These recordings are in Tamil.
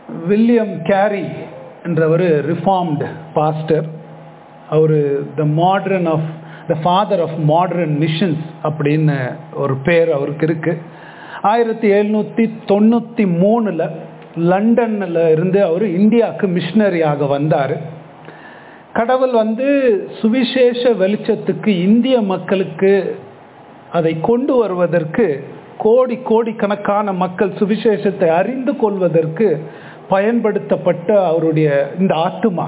வில்லியம் கேரி என்ற ஒரு ரிஃபார்ம்டு பாஸ்டர். அவர் the father of modern missions அப்படின்னு ஒரு பேர் அவருக்கு இருக்குது. 1793 லண்டனில் இருந்து அவர் இந்தியாவுக்கு மிஷனரியாக வந்தார். கடவுள் சுவிசேஷ வெளிச்சத்துக்கு இந்திய மக்களுக்கு அதை கொண்டு வருவதற்கு, கோடிக்கணக்கான மக்கள் சுவிசேஷத்தை அறிந்து கொள்வதற்கு பயன்படுத்தப்பட்ட அவருடைய இந்த ஆத்துமா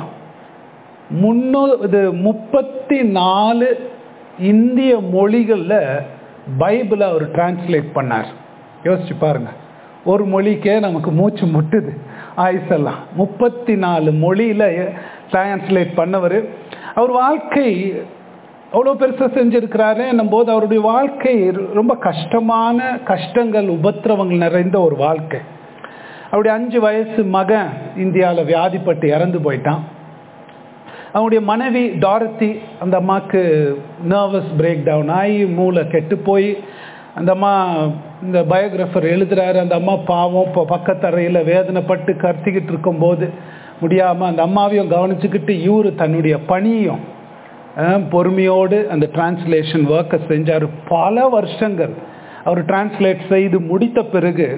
34 இந்திய மொழிகளில் பைபிளை அவர் டிரான்ஸ்லேட் பண்ணார். யோசிச்சு பாருங்க, ஒரு மொழிக்கே நமக்கு மூச்சு முட்டுது ஆயுசெல்லாம். 34 மொழியில் டிரான்ஸ்லேட் பண்ணவர். அவர் வாழ்க்கை அவ்வளோ பெருசாக செஞ்சுருக்கிறாரு என்னும்போது அவருடைய வாழ்க்கை ரொம்ப கஷ்டங்கள் உபத்திரவங்கள் நிறைந்த ஒரு வாழ்க்கை. அவருடைய 5 வயசு மகன் இந்தியாவில் வியாதிப்பட்டு இறந்து போயிட்டான். அவனுடைய மனைவி டாரத்தி, அந்த அம்மாவுக்கு நர்வஸ் பிரேக் டவுன் ஆகி மூளை கெட்டு போய், அந்த அம்மா இந்த பயோகிராஃபர் எழுதுகிறாரு, அந்த அம்மா பாவம் பக்கத்தறையில் வேதனைப்பட்டு கத்திக்கிட்டு இருக்கும்போது முடியாமல் அந்த அம்மாவையும் கவனிச்சுக்கிட்டு இவர் தன்னுடைய பணியும் பொறுமையோடு அந்த டிரான்ஸ்லேஷன் ஒர்க்கை செஞ்சார். பல வருஷங்கள் அவர் டிரான்ஸ்லேட் செய்து முடித்த பிறகு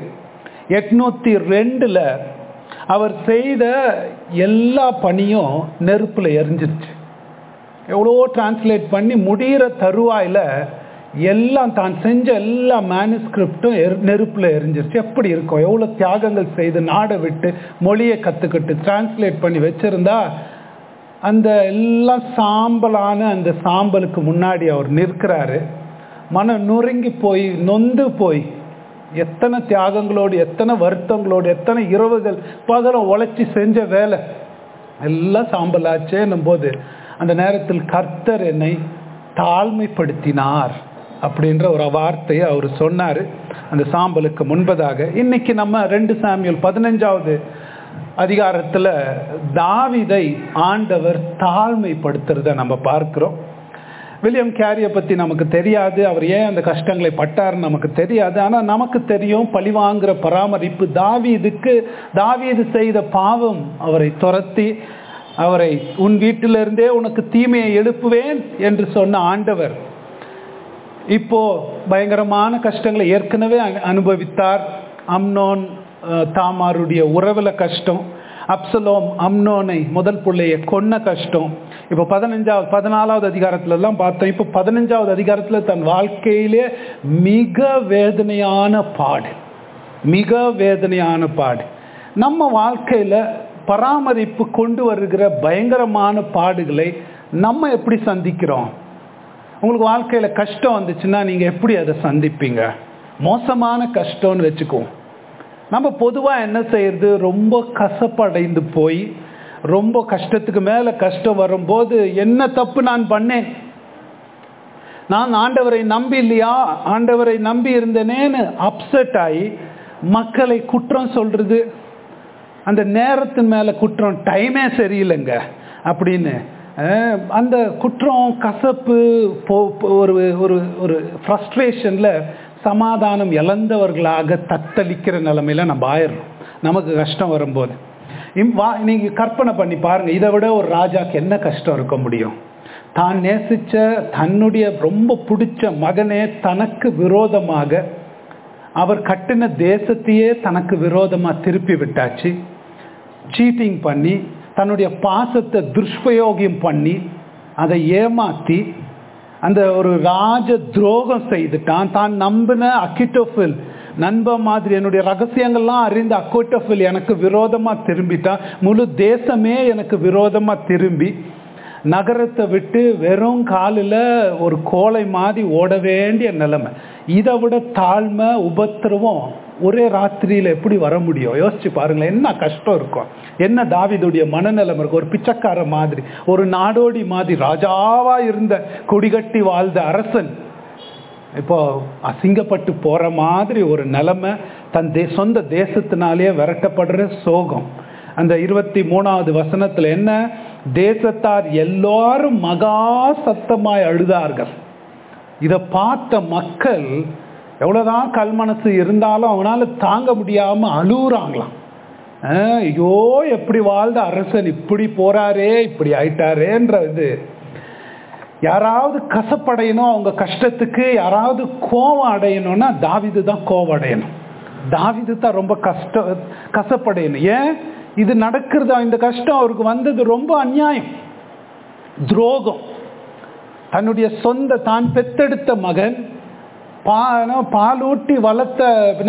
802 அவர் செய்த எல்லா பணியும் நெருப்பில் எரிஞ்சிருச்சு. எவ்வளோ டிரான்ஸ்லேட் பண்ணி முடிகிற தருவாயில் எல்லாம் தான் செஞ்ச எல்லா மேனுஸ்கிரிப்டும் நெருப்பில் எரிஞ்சிருச்சு. எப்படி இருக்கும்? எவ்வளோ தியாகங்கள் செய்து நாடை விட்டு மொழியை கற்றுக்கிட்டு டிரான்ஸ்லேட் பண்ணி வச்சுருந்தா அந்த எல்லாம் சாம்பலான அந்த சாம்பலுக்கு முன்னாடி அவர் நிற்கிறாரு. மனம் நொறுங்கி போய் நொந்து போய், எத்தனை தியாகங்களோடு, எத்தனை வருத்தங்களோடு, எத்தனை இரவுகள் பகலும் உழைச்சி செஞ்ச வேலை எல்லாம் சாம்பலாச்சேன்னும் போது அந்த நேரத்தில் கர்த்தர் என்னை தாழ்மைப்படுத்தினார் அப்படின்ற ஒரு வார்த்தையை அவர் சொன்னார் அந்த சாம்பலுக்கு முன்பதாக. இன்னைக்கு நம்ம 2 சாமுவேல் 15வது அதிகாரத்தில் தாவீதை ஆண்டவர் தாழ்மைப்படுத்துறத நம்ம பார்க்கிறோம். வில்லியம் கேரியை பற்றி நமக்கு தெரியாது, அவர் ஏன் அந்த கஷ்டங்களை பட்டார்னு நமக்கு தெரியாது. ஆனால் நமக்கு தெரியும் பழிவாங்கிற பராமரிப்பு. தாவீது செய்த பாவம் அவரை துரத்தி, அவரை உன் வீட்டிலிருந்தே உனக்கு தீமையை எழுப்புவேன் என்று சொன்ன ஆண்டவர் இப்போ பயங்கரமான கஷ்டங்களை ஏற்கனவே அனுபவித்தார். அம்னோன் தாமாருடைய உறவுல கஷ்டம், அப்சலோம் அம்னோனை முதல் பிள்ளையை கொன்ன கஷ்டம். இப்போ 14வது அதிகாரத்துலலாம் பார்த்தோம். இப்போ 15வது அதிகாரத்தில் தன் வாழ்க்கையிலே மிக வேதனையான பாடு. நம்ம வாழ்க்கையில் பராமரிப்பு கொண்டு வருகிற பயங்கரமான பாடுகளை நம்ம எப்படி சந்திக்கிறோம்? உங்களுக்கு வாழ்க்கையில் கஷ்டம் வந்துச்சுன்னா நீங்கள் எப்படி அதை சந்திப்பீங்க? மோசமான கஷ்டம்னு வச்சுக்குவோம். நம்ம பொதுவாக என்ன செய்யறது? ரொம்ப கசப்படைந்து போய், ரொம்ப கஷ்டத்துக்கு மேலே கஷ்டம் வரும்போது என்ன தப்பு நான் பண்ணேன், நான் ஆண்டவரை நம்பி இல்லையா, ஆண்டவரை நம்பி இருந்தேனேன்னு அப்செட் ஆகி மக்களை குற்றம் சொல்றது, அந்த நேரத்தின் மேலே குற்றம், டைமே சரியில்லைங்க அப்படின்னு அந்த குற்றம், கசப்பு, ஒரு ஒரு ஒரு ஃப்ரஸ்ட்ரேஷனில் சமாதானம் இழந்தவர்களாக தத்தளிக்கிற நிலைமையில நம்ம ஆயிடுறோம். நமக்கு கஷ்டம் வரும்போது நீங்கள் கற்பனை பண்ணி பாருங்கள், இதை விட ஒரு ராஜாக்கு என்ன கஷ்டம் இருக்க முடியும்? தான் நேசித்த தன்னுடைய ரொம்ப பிடிச்ச மகனே தனக்கு விரோதமாக, அவர் கட்டின தேசத்தையே தனக்கு விரோதமாக திருப்பி விட்டாச்சு. சீட்டிங் பண்ணி, தன்னுடைய பாசத்தை துஷ்பிரயோகம் பண்ணி, அதை ஏமாற்றி அந்த ஒரு ராஜ துரோகம் செய்துட்டான். தான் நம்பின அகிட்டோஃபேல் நண்பன் மாதிரி என்னுடைய ரகசியங்கள்லாம் அறிந்த அகிட்டோஃபேல் எனக்கு விரோதமாக திரும்பிட்டான். முழு தேசமே எனக்கு விரோதமாக திரும்பி நகரத்தை விட்டு வெறும் காலில் ஒரு கோலை மாதிரி ஓட வேண்டிய நிலைமை. இதை விட தாழ்மை, உபத்திரவம் ஒரே ராத்திரியில் எப்படி வர முடியும்? யோசிச்சு பாருங்களேன், என்ன கஷ்டம் இருக்கும், என்ன தாவீதுடைய மனநிலைமை இருக்கும். ஒரு பிச்சைக்கார மாதிரி, ஒரு நாடோடி மாதிரி, ராஜாவா இருந்த கொடிகட்டி வாழ்ந்த அரசன் இப்போ அசிங்கப்பட்டு போற மாதிரி ஒரு நிலைமை. தன் சொந்த தேசத்தினாலேயே விரட்டப்படுற சோகம். அந்த 23வது வசனத்துல என்ன? தேசத்தார் எல்லாரும் மகா சத்தமாய் அழுதார்கள். இதை பார்த்த மக்கள் எவ்வளவுதான் கல் மனசு இருந்தாலும் அவனால தாங்க முடியாம அழுகுறாங்களாம். ஐயோ எப்படி வாழ்ந்த அரசன் இப்படி போறாரே, இப்படி ஆயிட்டாரேன்ற இது. யாராவது கசப்படையணும் அவங்க கஷ்டத்துக்கு, யாராவது கோவம் அடையணும்னா தாவீது தான் கோவம் அடையணும். தாவீது தான் ரொம்ப கசப்படையணும். ஏன் இது நடக்கிறதா? இந்த கஷ்டம் அவருக்கு வந்தது ரொம்ப அநியாயம், துரோகம். தன்னுடைய சொந்த தான் பெத்தெடுத்த மகன் பாலூட்டி வளர்த்த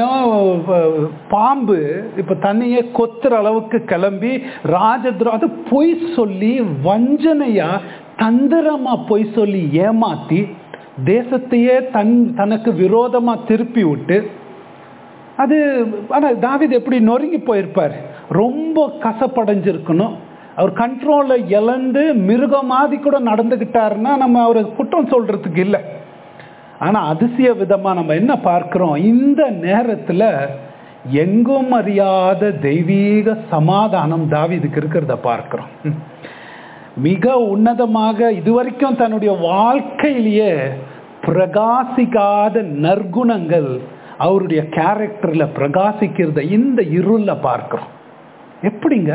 பாம்பு இப்ப தன்னையே கொத்துற அளவுக்கு கிளம்பி ராஜத்ரோ, அது பொய் சொல்லி வஞ்சனையா தந்திரமா பொய் சொல்லி ஏமாத்தி தேசத்தையே தனக்கு விரோதமா திருப்பி விட்டு, அது ஆனா தாவீது எப்படி நொறுங்கி போயிருப்பார், ரொம்ப கசப்படைஞ்சிருக்கணும். அவர் கண்ட்ரோலை இழந்து மிருகம் மாதிரி கூட நடந்துகிட்டாருன்னா நம்ம அவரை குற்றம் சொல்றதுக்கு இல்லை. ஆனா அதிசய விதமா நம்ம என்ன பார்க்கிறோம், இந்த நேரத்துல எங்கும் அறியாத தெய்வீக சமாதானம் தாவீதுக்கு இருக்கிறத பார்க்கிறோம். மிக உன்னதமாக இதுவரைக்கும் தன்னுடைய வாழ்க்கையிலேயே பிரகாசிக்காத நற்குணங்கள் அவருடைய கேரக்டர்ல பிரகாசிக்கிறத இந்த இருள பார்க்கிறோம். எப்படிங்க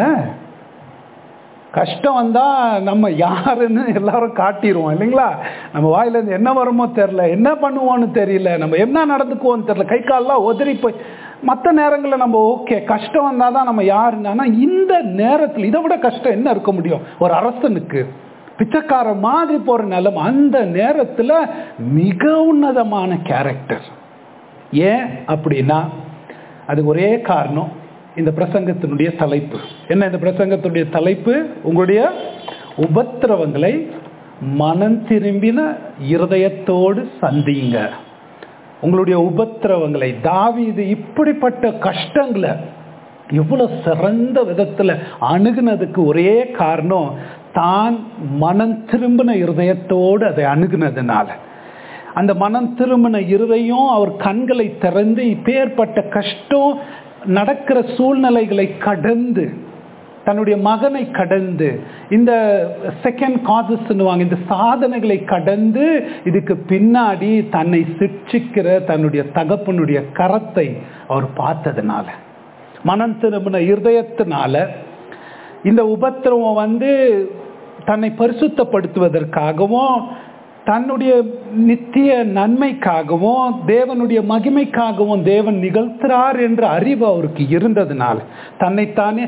கஷ்டம் வந்தா நம்ம யாருன்னு எல்லாரும் காட்டிடுவோம் இல்லைங்களா? நம்ம வாயில இருந்து என்ன வருமோ தெரியல, என்ன பண்ணுவோன்னு தெரியல, நம்ம என்ன நடந்துக்குவோன்னு தெரியல, கை காலெல்லாம் உதறி போய். மற்ற நேரங்களில் நம்ம ஓகே, கஷ்டம் வந்தாதான் நம்ம யாருன்னு. ஆனா இந்த நேரத்தில் இதை விட கஷ்டம் என்ன இருக்க முடியும்? ஒரு அரசனுக்கு பிச்சைக்கார மாதிரி போற நிலைமை. அந்த நேரத்துல மிக உன்னதமான கேரக்டர். ஏன் அப்படின்னா அது ஒரே காரணம், இந்த பிரசங்கத்தினுடைய தலைப்பு என்ன? இந்த பிரசங்கத்தினுடைய தலைப்பு உங்களுடைய உபத்திரவங்களை மனம் திரும்பின இருதயத்தோடு சந்திங்க. உங்களுடைய உபத்திரவங்களை, தாவீது இப்படிப்பட்ட கஷ்டங்களை இவ்வளவு சிறந்த விதத்துல அணுகுனதுக்கு ஒரே காரணம் தான் மனம் திரும்பின இருதயத்தோடு அதை அணுகுனதுனால. அந்த மனம் திரும்பின இருதயம் அவர் கண்களை திறந்து இப்பேற்பட்ட கஷ்டம் நடக்கிற சூழ்நிலைகளை கடந்து, தன்னுடைய மகனை கடந்து, இந்த செகண்ட் காசஸ் இந்த சாதனைகளை கடந்து, இதுக்கு பின்னாடி தன்னை சிட்சிக்கிற தன்னுடைய தகப்பனுடைய கரத்தை அவர் பார்த்ததுனால, மனம் திரும்பின இருதயத்தினால இந்த உபத்திரவம் தன்னை பரிசுத்தப்படுத்துவதற்காகவும் தன்னுடைய நித்திய நன்மைக்காகவும் தேவனுடைய மகிமைக்காகவும் தேவன் நிகழ்த்துறார் என்ற அறிவு அவருக்கு இருந்ததுனால தன்னைத்தானே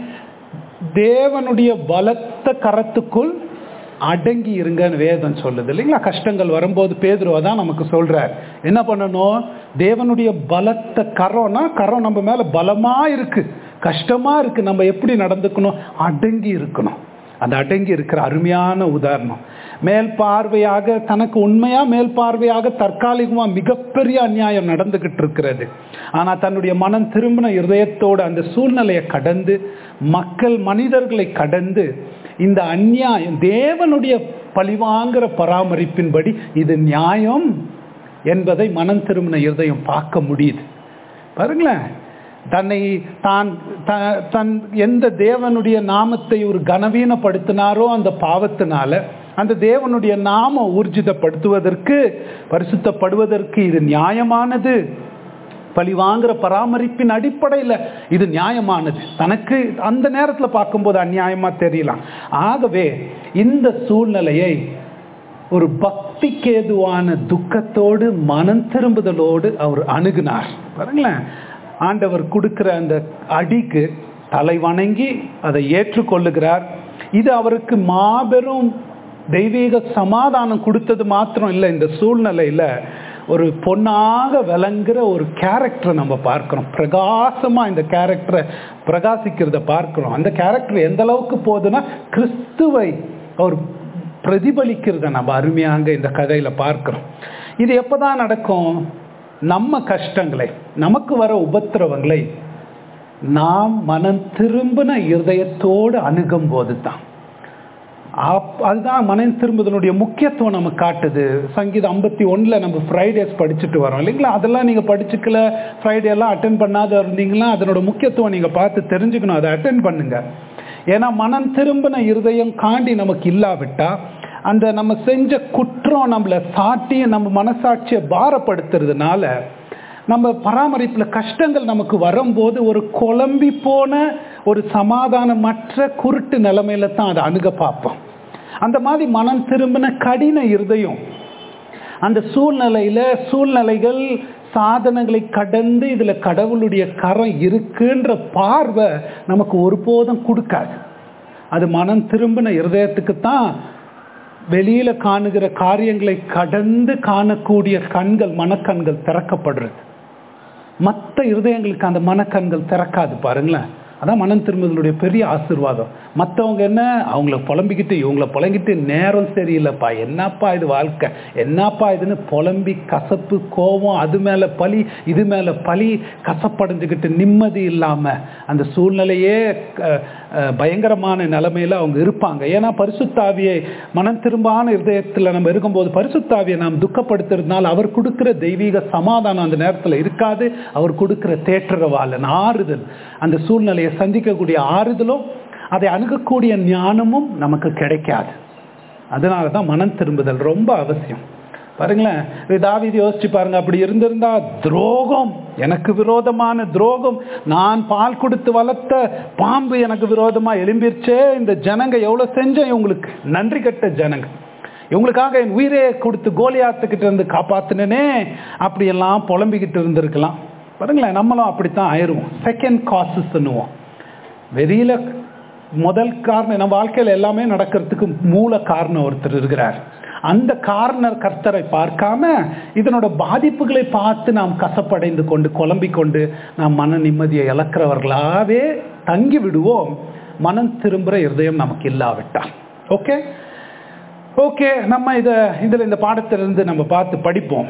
தேவனுடைய பலத்த கரத்துக்குள் அடங்கி இருங்கன்னு வேதம் சொல்லுது இல்லைங்களா? கஷ்டங்கள் வரும்போது பேதுருவ தான் நமக்கு சொல்றார் என்ன பண்ணணும். தேவனுடைய பலத்த கரம் நம்ம மேல பலமா இருக்கு, கஷ்டமா இருக்கு, நம்ம எப்படி நடந்துக்கணும்? அடங்கி இருக்கணும். அந்த அடங்கி இருக்கிற அருமையான உதாரணம். மேல் பார்வையாக தனக்கு உண்மையா மேல் பார்வையாக தற்காலிகமா மிகப்பெரிய அநியாயம் நடந்துகிட்டு இருக்கிறது. ஆனா தன்னுடைய மனம் திரும்பின இருதயத்தோடு அந்த சூழ்நிலையை கடந்து, மனிதர்களை கடந்து, இந்த அநியாயம் தேவனுடைய பழிவாங்கிற பராமரிப்பின்படி இது நியாயம் என்பதை மனம் திரும்பின இருதயம் பார்க்க முடியுது. பாருங்களேன், தன் எந்த தேவனுடைய நாமத்தை ஒரு கனவீனப்படுத்தினாரோ அந்த பாவத்தினால அந்த தேவனுடைய நாம ஊர்ஜிதப்படுத்துவதற்கு, பரிசுத்தப்படுவதற்கு இது நியாயமானது. பழி வாங்குற பராமரிப்பின் அடிப்படையில் இது நியாயமானது. தனக்கு அந்த நேரத்தில் பார்க்கும்போது அநியாயமா தெரியலாம். ஆகவே இந்த சூழ்நிலையை ஒரு பக்திக்கு ஏதுவான துக்கத்தோடு மனம் திரும்புதலோடு அவர் அணுகினார். பாருங்களேன், ஆண்டவர் கொடுக்கிற அந்த அடிக்கு தலை வணங்கி அதை ஏற்றுக்கொள்ளுகிறார். இது அவருக்கு மாபெரும் தெய்வீக சமாதானம் கொடுத்தது மாத்திரம் இல்லை, இந்த சூழ்நிலையில ஒரு பொன்னாக விளங்குற ஒரு கேரக்டரை நம்ம பார்க்கிறோம். பிரகாசமா இந்த கேரக்டரை பிரகாசிக்கிறத பார்க்கிறோம். அந்த கேரக்டர் எந்த அளவுக்கு போகுதுன்னா கிறிஸ்துவை அவர் பிரதிபலிக்கிறத நம்ம அருமையாக இந்த கதையில பார்க்கிறோம். இது எப்பதான் நடக்கும்? நம்ம கஷ்டங்களை, நமக்கு வர உபத்திரவங்களை நாம் மனம் திரும்பின இருதயத்தோடு அணுகும் போது தான். அதுதான் மனம் திரும்புதனுடைய முக்கியத்துவம் நமக்கு காட்டுது. சங்கீதம் 51 நம்ம ஃப்ரைடேஸ் படிச்சுட்டு வரோம் இல்லைங்களா? அதெல்லாம் நீங்க படிச்சுக்கல, ஃப்ரைடே எல்லாம் அட்டென்ட் பண்ணாத இருந்தீங்களா, அதனோட முக்கியத்துவம் நீங்க பார்த்து தெரிஞ்சுக்கணும். அதை அட்டென்ட் பண்ணுங்க. ஏன்னா மனம் திரும்பின இருதயம் காண்டி நமக்கு இல்லாவிட்டா அந்த நம்ம செஞ்ச குற்றம் நம்மளை சாட்டி நம்ம மனசாட்சியை பாரப்படுத்துறதுனால நம்ம பராமரிப்புல கஷ்டங்கள் நமக்கு வரும்போது ஒரு குழம்பி போன ஒரு சமாதானமற்ற குருட்டு நிலைமையில தான் அதை அணுக பார்ப்போம். அந்த மாதிரி மனம் திரும்பின கடின இருதயம் அந்த சூழ்நிலைகள் சாதனங்களை கடந்து இதுல கடவுளுடைய கரம் இருக்குன்ற பார்வை நமக்கு ஒருபோதும் கொடுக்காது. அது மனம் திரும்பின இருதயத்துக்கு தான் வெளியில காணுகிற காரியங்களை கடந்து காணக்கூடிய கண்கள், மனக்கண்கள் திறக்கப்படுறது. மற்ற இருதயங்களுக்கு அந்த மனக்கண்கள் திறக்காது பாருங்களேன். அதான் மனம் திரும்புதலுடைய பெரிய ஆசீர்வாதம். மற்றவங்க என்ன, அவங்கள புலம்பிக்கிட்டு இவங்கள புலம்பிக்கிட்டு நேரம் சரியில்லைப்பா, என்னப்பா இது வாழ்க்கை, என்னப்பா இதுன்னு புலம்பி கசப்பு, கோபம், அது மேலே பழி இது மேலே பழி, கசப்படைஞ்சுக்கிட்டு நிம்மதி இல்லாமல் அந்த சூழ்நிலையே பயங்கரமான நிலைமையில் அவங்க இருப்பாங்க. ஏன்னா பரிசுத்தாவியை மனம் திரும்பான இருதயத்தில் நம்ம இருக்கும்போது பரிசுத்தாவியை நாம் துக்கப்படுத்துறதுனால அவர் கொடுக்குற தெய்வீக சமாதானம் அந்த நேரத்தில் இருக்காது. அவர் கொடுக்குற தேற்றரவாளன் ஆறுதல், அந்த சூழ்நிலையை சந்திக்கக்கூடிய ஆறுதலும் அதை அணுகக்கூடிய ஞானமும் நமக்கு கிடைக்காது. அதனால தான் மனம் திரும்புதல் ரொம்ப அவசியம். பாருங்களேன், தாவீது யோசிச்சு பாருங்க, அப்படி இருந்திருந்தா துரோகம், எனக்கு விரோதமான துரோகம், நான் பால் கொடுத்து வளர்த்த பாம்பு எனக்கு விரோதமா எழும்பிருச்சே, இந்த ஜனங்க எவ்வளவு செஞ்சேன் இவங்களுக்கு, நன்றி கட்ட ஜனங்க, இவங்களுக்காக என் உயிரே கொடுத்து கோலியாத்துக்கிட்ட இருந்து காப்பாத்தினே, அப்படியெல்லாம் புலம்பிக்கிட்டு இருந்திருக்கலாம். பாருங்களேன், நம்மளும் அப்படித்தான் ஆயிடுவோம். செகண்ட் காசஸ்ன்னுவோம். வெளியில முதல் காரணம், நம்ம வாழ்க்கையில் எல்லாமே நடக்கிறதுக்கு மூல காரணம் ஒருத்தர் இருக்கிறார். அந்த காரணர் கர்த்தரை பார்க்காம இதனோட பாதிப்புகளை பார்த்து நாம் கசப்படைந்து கொண்டு குழம்பிக் கொண்டு நாம் மன நிம்மதியை இழக்கிறவர்களாவே தங்கி விடுவோம், மனம் திரும்புகிற இருதயம் நமக்கு இல்லாவிட்டால். ஓகே நம்ம இதில் இந்த பாடத்திலிருந்து நம்ம பார்த்து படிப்போம்.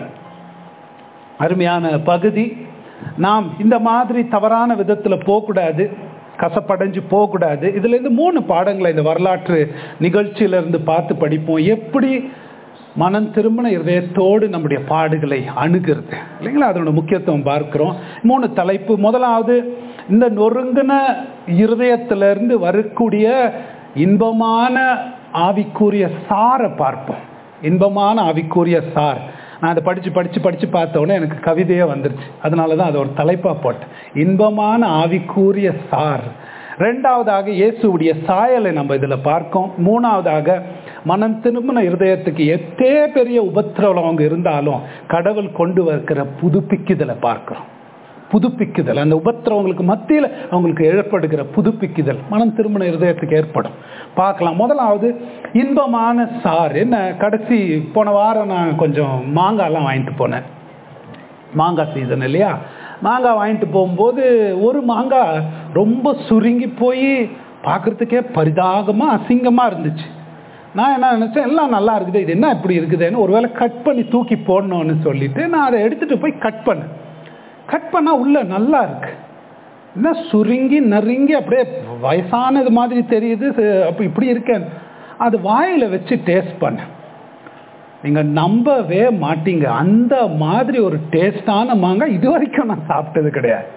அருமையான பகுதி. நாம் இந்த மாதிரி தவறான விதத்தில் போகக்கூடாது, கசப்படைஞ்சு போகக்கூடாது. இதுலேருந்து 3 பாடங்களை இந்த வரலாற்று நிகழ்ச்சியிலிருந்து பார்த்து படிப்போம். எப்படி மனம் திரும்பின இருதயத்தோடு நம்முடைய பாடுகளை அணுகிறது இல்லைங்களா, அதனோட முக்கியத்துவம் பார்க்கிறோம். 3 தலைப்பு. முதலாவது, இந்த நொறுங்கின இருதயத்திலிருந்து வரக்கூடிய இன்பமான ஆவிக்குரிய சாரை பார்ப்போம். இன்பமான ஆவிக்குரிய சார். நான் அதை படித்து பார்த்தோன்னே எனக்கு கவிதையே வந்துருச்சு. அதனால தான் அதை ஒரு தலைப்பாக போட்டேன், இன்பமான ஆவிக்குரிய சார். 2வதாக இயேசுடைய சாயலை நம்ம இதில் பார்க்கோம். 3வதாக மனம் திரும்பின இருதயத்துக்கு எத்தே பெரிய உபத்திரவம் அவங்க இருந்தாலும் கடவுள் கொண்டு வருகிற புதுப்பிக்குதலை பார்க்கிறோம். புதுப்பிக்குதல், அந்த உபத்திரவங்களுக்கு மத்தியில் அவங்களுக்கு ஏற்படுகிற புதுப்பிக்குதல் மனம் திரும்பின இருதயத்துக்கு ஏற்படும். பார்க்கலாம். முதலாவது இன்பமான சார் என்ன. கடைசி போன வாரம் நான் கொஞ்சம் மாங்காய்லாம் வாங்கிட்டு போனேன். மாங்காய் சீசன் இல்லையா, மாங்காய் வாங்கிட்டு போகும்போது ஒரு மாங்காய் ரொம்ப சுருங்கி போய் பார்க்குறதுக்கே பரிதாபமாக அசிங்கமாக இருந்துச்சு. நான் என்ன நினச்சேன், எல்லாம் நல்லா இருக்குது, இது என்ன இப்படி இருக்குதுன்னு ஒருவேளை கட் பண்ணி தூக்கி போடணும்னு சொல்லிட்டு நான் அதை எடுத்துகிட்டு போய் கட் பண்ணால் உள்ள நல்லா இருக்கு, என்ன சுருங்கி நறுங்கி அப்படியே வயசானது மாதிரி தெரியுது. அப்போ இப்படி இருக்கேன். அது வாயில் வச்சு டேஸ்ட் பண்ணேன், நீங்கள் நம்பவே மாட்டீங்க, அந்த மாதிரி ஒரு டேஸ்டான மாங்காய் இது வரைக்கும் நான் சாப்பிட்டது கிடையாது.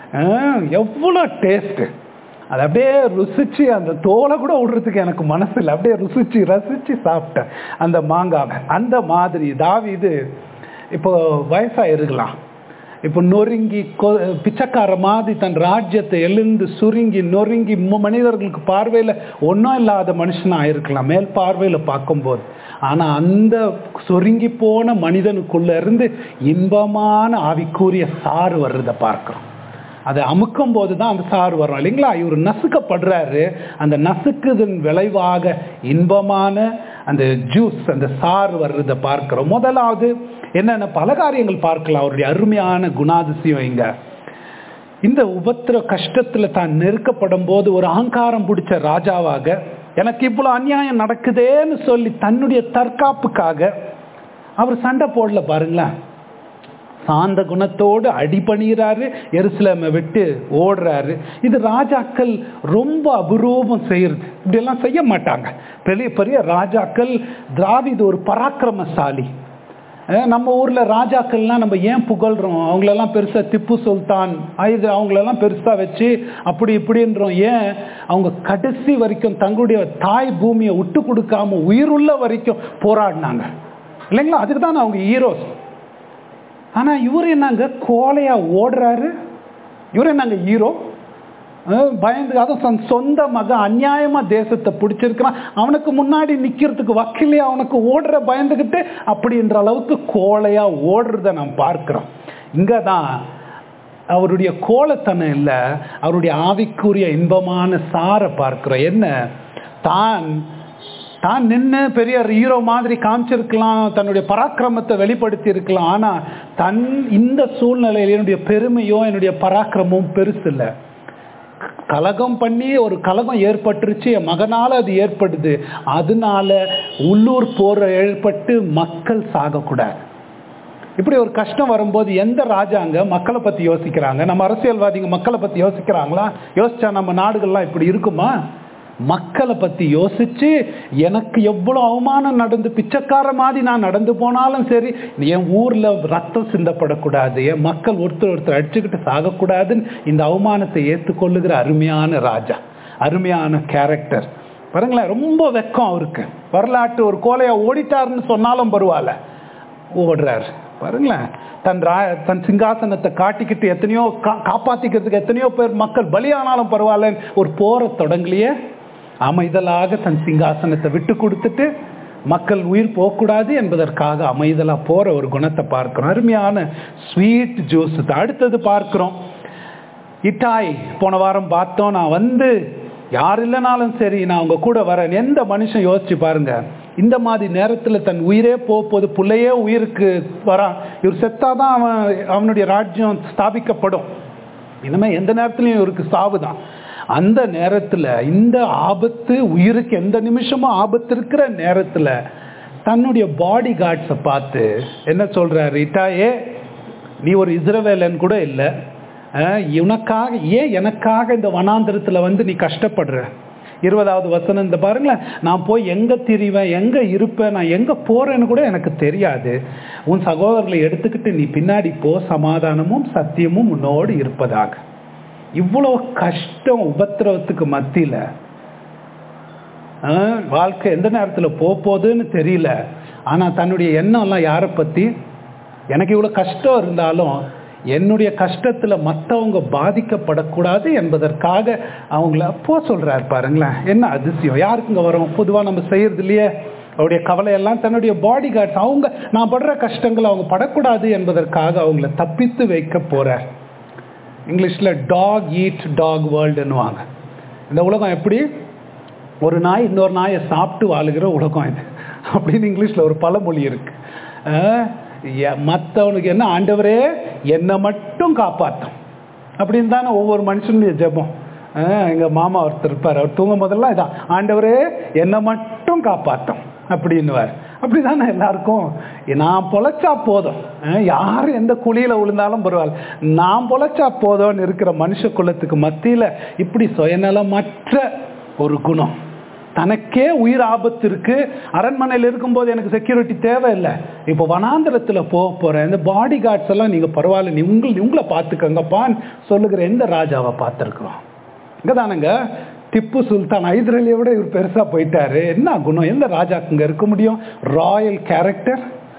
எவ்வளோ டேஸ்ட்டு, அதை அப்படியே ருசிச்சு அந்த தோலை கூட விடுறதுக்கு எனக்கு மனசு இல்லை, அப்படியே ரசிச்சு சாப்பிட்டேன் அந்த மாங்காவை. அந்த மாதிரி தாவீது இப்போ வயசாக இருக்கலாம், இப்போ நொறுங்கி பிச்சைக்கார மாதிரி தன் ராஜ்யத்தை எழுந்து சுருங்கி நொறுங்கி மனிதர்களுக்கு பார்வையில் ஒன்றும் இல்லாத மனுஷனாக இருக்கலாம் மேல் பார்வையில் பார்க்கும்போது. ஆனால் அந்த சுருங்கி போன மனிதனுக்குள்ள இருந்து இன்பமான ஆவிக்குரிய சாறு வர்றதை பார்க்குறோம். அதை அமுக்கும் போது தான் அந்த சாறு வரும் இல்லைங்களா. இவர் நசுக்கப்படுறாரு, அந்த நசுக்குதன் விளைவாக இன்பமான அந்த ஜூஸ், அந்த சாறு வர்றதை பார்க்கிறோம். முதலாவது என்னென்ன பல காரியங்கள் பார்க்கலாம். அவருடைய அருமையான குணாதிசயம் இங்க இந்த உபத்திர கஷ்டத்தில் தான் நெருக்கப்படும் போது ஒரு அகங்காரம் பிடிச்ச ராஜாவாக எனக்கு இவ்வளோ அநியாயம் நடக்குதேன்னு சொல்லி தன்னுடைய தற்காப்புக்காக அவர் சண்டை போடல பாருங்களேன். சாந்த குணத்தோடு அடிபணிகிறாரு, எருசலேமை விட்டு ஓடுறாரு. இது ராஜாக்கள் ரொம்ப அபூர்வம் செய்யறது, இப்படியெல்லாம் செய்ய மாட்டாங்க. பெரிய பெரிய ராஜாக்கள், தாவீது ஒரு பராக்கிரமசாலி. நம்ம ஊரில் ராஜாக்கள்லாம் நம்ம ஏன் புகழ்கிறோம், அவங்களெல்லாம் பெருசாக திப்பு சுல்தான் அவங்களெல்லாம் பெருசாக வச்சு அப்படி இப்படின்றோம். ஏன் அவங்க கடைசி வரைக்கும் தங்களுடைய தாய் பூமியை விட்டு கொடுக்காம உயிருள்ள வரைக்கும் போராடினாங்க இல்லைங்களா. அதுக்கு தான் அவங்க ஹீரோஸ். ஆனால் இவர் என்னங்க கோலையாக ஓடுறாரு, இவர் என்னங்க ஹீரோ. பயந்து, அதுவும் சொந்த மகன் அநியாயமா தேசத்தை பிடிச்சிருக்கிறான், அவனுக்கு முன்னாடி நிக்கிறதுக்கு வக்கிலே அவனுக்கு ஓடுற பயந்துகிட்டு அப்படின்ற அளவுக்கு கோழையா ஓடுறத நாம் பார்க்கிறோம். இங்கதான் அவருடைய கோலத்தனம் இல்லை, அவருடைய ஆவிக்குரிய இன்பமான சாரை பார்க்கிறோம். என்ன, தான் நின்று பெரிய ஹீரோ மாதிரி காமிச்சிருக்கலாம், தன்னுடைய பராக்கிரமத்தை வெளிப்படுத்தி இருக்கலாம். ஆனா இந்த சூழ்நிலையில் என்னுடைய பெருமையோ என்னுடைய பராக்கிரமும் பெருசு இல்லை. கலகம் பண்ணி ஒரு கலகம் ஏற்பட்டுருச்சு, என் மகனால அது ஏற்படுது, அதனால உள்ளூர் போர் ஏற்பட்டு மக்கள் சாகக்கூடாது. இப்படி ஒரு கஷ்டம் வரும்போது எந்த ராஜாங்க மக்களை பத்தி யோசிக்கிறாங்க? நம்ம அரசியல்வாதிங்க மக்களை பத்தி யோசிக்கிறாங்களா? யோசிச்சா நம்ம நாடுகள்லாம் இப்படி இருக்குமா? மக்களை பத்தி யோசிச்சு, எனக்கு எவ்வளவு அவமானம் நடந்து பிச்சைக்கார மாதிரி நான் நடந்து போனாலும் சரி, என் ஊர்ல ரத்தம் சிந்தப்படக்கூடாது, என் மக்கள் ஒருத்தர் அடிச்சுக்கிட்டு சாகக்கூடாதுன்னு இந்த அவமானத்தை ஏற்றுக்கொள்ளுகிற அருமையான ராஜா, அருமையான கேரக்டர் பாருங்களேன். ரொம்ப வெக்கம் அவருக்கு. வரலாற்று ஒரு கோலையா ஓடிட்டாருன்னு சொன்னாலும் பரவாயில்ல, ஓடுறாரு பாருங்களேன். தன் சிங்காசனத்தை காட்டிக்கிட்டு எத்தனையோ காப்பாத்திக்கிறதுக்கு எத்தனையோ பேர் மக்கள் பலியானாலும் பரவாயில்ல, ஒரு போரை தொடங்கலையே, அமைதலாக தன் சிங்காசனத்தை விட்டு கொடுத்துட்டு மக்கள் உயிர் போகக்கூடாது என்பதற்காக அமைதலா போற ஒரு குணத்தை பார்க்கிறோம். அருமையான ஸ்வீட் ஜூஸ். அடுத்தது பார்க்கிறோம் இட்டாய். போன வாரம் பார்த்தோம், நான் வந்து யார் இல்லைனாலும் சரி நான் உங்க கூட வரேன். எந்த மனுஷன் யோசிச்சு பாருங்க, இந்த மாதிரி நேரத்துல தன் உயிரே போகுது, பிள்ளையே உயிருக்கு வரான், இவர் செத்தாதான் அவனுடைய ராஜ்யம் ஸ்தாபிக்கப்படும், இனிமே எந்த நேரத்துலயும் இவருக்கு சாவுதான். அந்த நேரத்துல இந்த ஆபத்து, உயிருக்கு எந்த நிமிஷமும் ஆபத்து இருக்கிற நேரத்துல தன்னுடைய பாடி கார்ட்ஸை பார்த்து என்ன சொல்றாரு, இட்டாயே நீ ஒரு இஸ்ரவேலன் கூட இல்லை, உனக்காக எனக்காக இந்த வனாந்திரத்துல வந்து நீ கஷ்டப்படுற. 20வது வசனம் இந்த பாருங்களேன், நான் போய் எங்க திரிவேன், எங்க இருப்பேன், நான் எங்க போறேன்னு கூட எனக்கு தெரியாது, உன் சகோதரர்களை எடுத்துக்கிட்டு நீ பின்னாடி போ, சமாதானமும் சத்தியமும் உன்னோடு இருப்பதாக. இவ்வளவு கஷ்டம் உபத்திரவத்துக்கு மத்தியில வாழ்க்கை எந்த நேரத்துல போகுதுன்னு தெரியல. ஆனா தன்னுடைய எண்ணம் எல்லாம் யாரை பத்தி, எனக்கு இவ்வளவு கஷ்டம் இருந்தாலும் என்னுடைய கஷ்டத்துல மற்றவங்க பாதிக்கப்படக்கூடாது என்பதற்காக அவங்கள போ சொல்றாரு பாருங்களேன். என்ன அதிசயம், யாருக்குங்க வரும்? பொதுவா நம்ம செய்யறது இல்லையே. அவருடைய கவலையெல்லாம் தன்னுடைய பாடி கார்ட்ஸ், அவங்க நான் படுற கஷ்டங்களை அவங்க படக்கூடாது என்பதற்காக அவங்கள தப்பித்து வைக்க போறார். இங்கிலீஷ்ல டாக் ஈட் டாக் வேர்ல்டுன்னுவாங்க. இந்த உலகம் எப்படி, ஒரு நாய் இன்னொரு நாயை சாப்பிட்டு வாழுகிற உலகம் இது அப்படின்னு இங்கிலீஷ்ல ஒரு பழமொழி இருக்கு. மற்றவனுக்கு என்ன, ஆண்டவரே என்னை மட்டும் காப்பாற்றும் அப்படின்னு தானே ஒவ்வொரு மனுஷனுடைய ஜெபம். எங்க மாமா ஒருத்தர் இருப்பார், அவர் தூங்கும் போதெல்லாம் இதான், ஆண்டவரே என்னை மட்டும் காப்பாற்றும் அப்படின்னுவார். அப்படிதானே எல்லாருக்கும், நான் பொழைச்சா போதும், யாரும் எந்த குழியில விழுந்தாலும் பரவாயில்ல, நான் பொழைச்சா போதும்னு இருக்கிற மனுஷ குலத்துக்கு மத்தியில இப்படி சுயநலமற்ற ஒரு குணம், தனக்கே உயிர் ஆபத்து இருக்கு, அரண்மனையில் இருக்கும்போது எனக்கு செக்யூரிட்டி தேவையில்லை, இப்போ வனாந்திரத்துல போறேன், இந்த பாடி கார்ட்ஸ் எல்லாம் நீங்க பரவாயில்ல, நீ உங்களை பார்த்துக்கங்கப்பான்னு சொல்லுகிற எந்த ராஜாவை பார்த்துருக்குறோம்? இங்கதானுங்க திப்பு சுல்தான், ஹைதராலியை விட இவர் பெருசா போயிட்டாரு. என்ன குணம் எந்த ராஜாக்குங்க இருக்க முடியும்? ராயல் கேரக்டர்,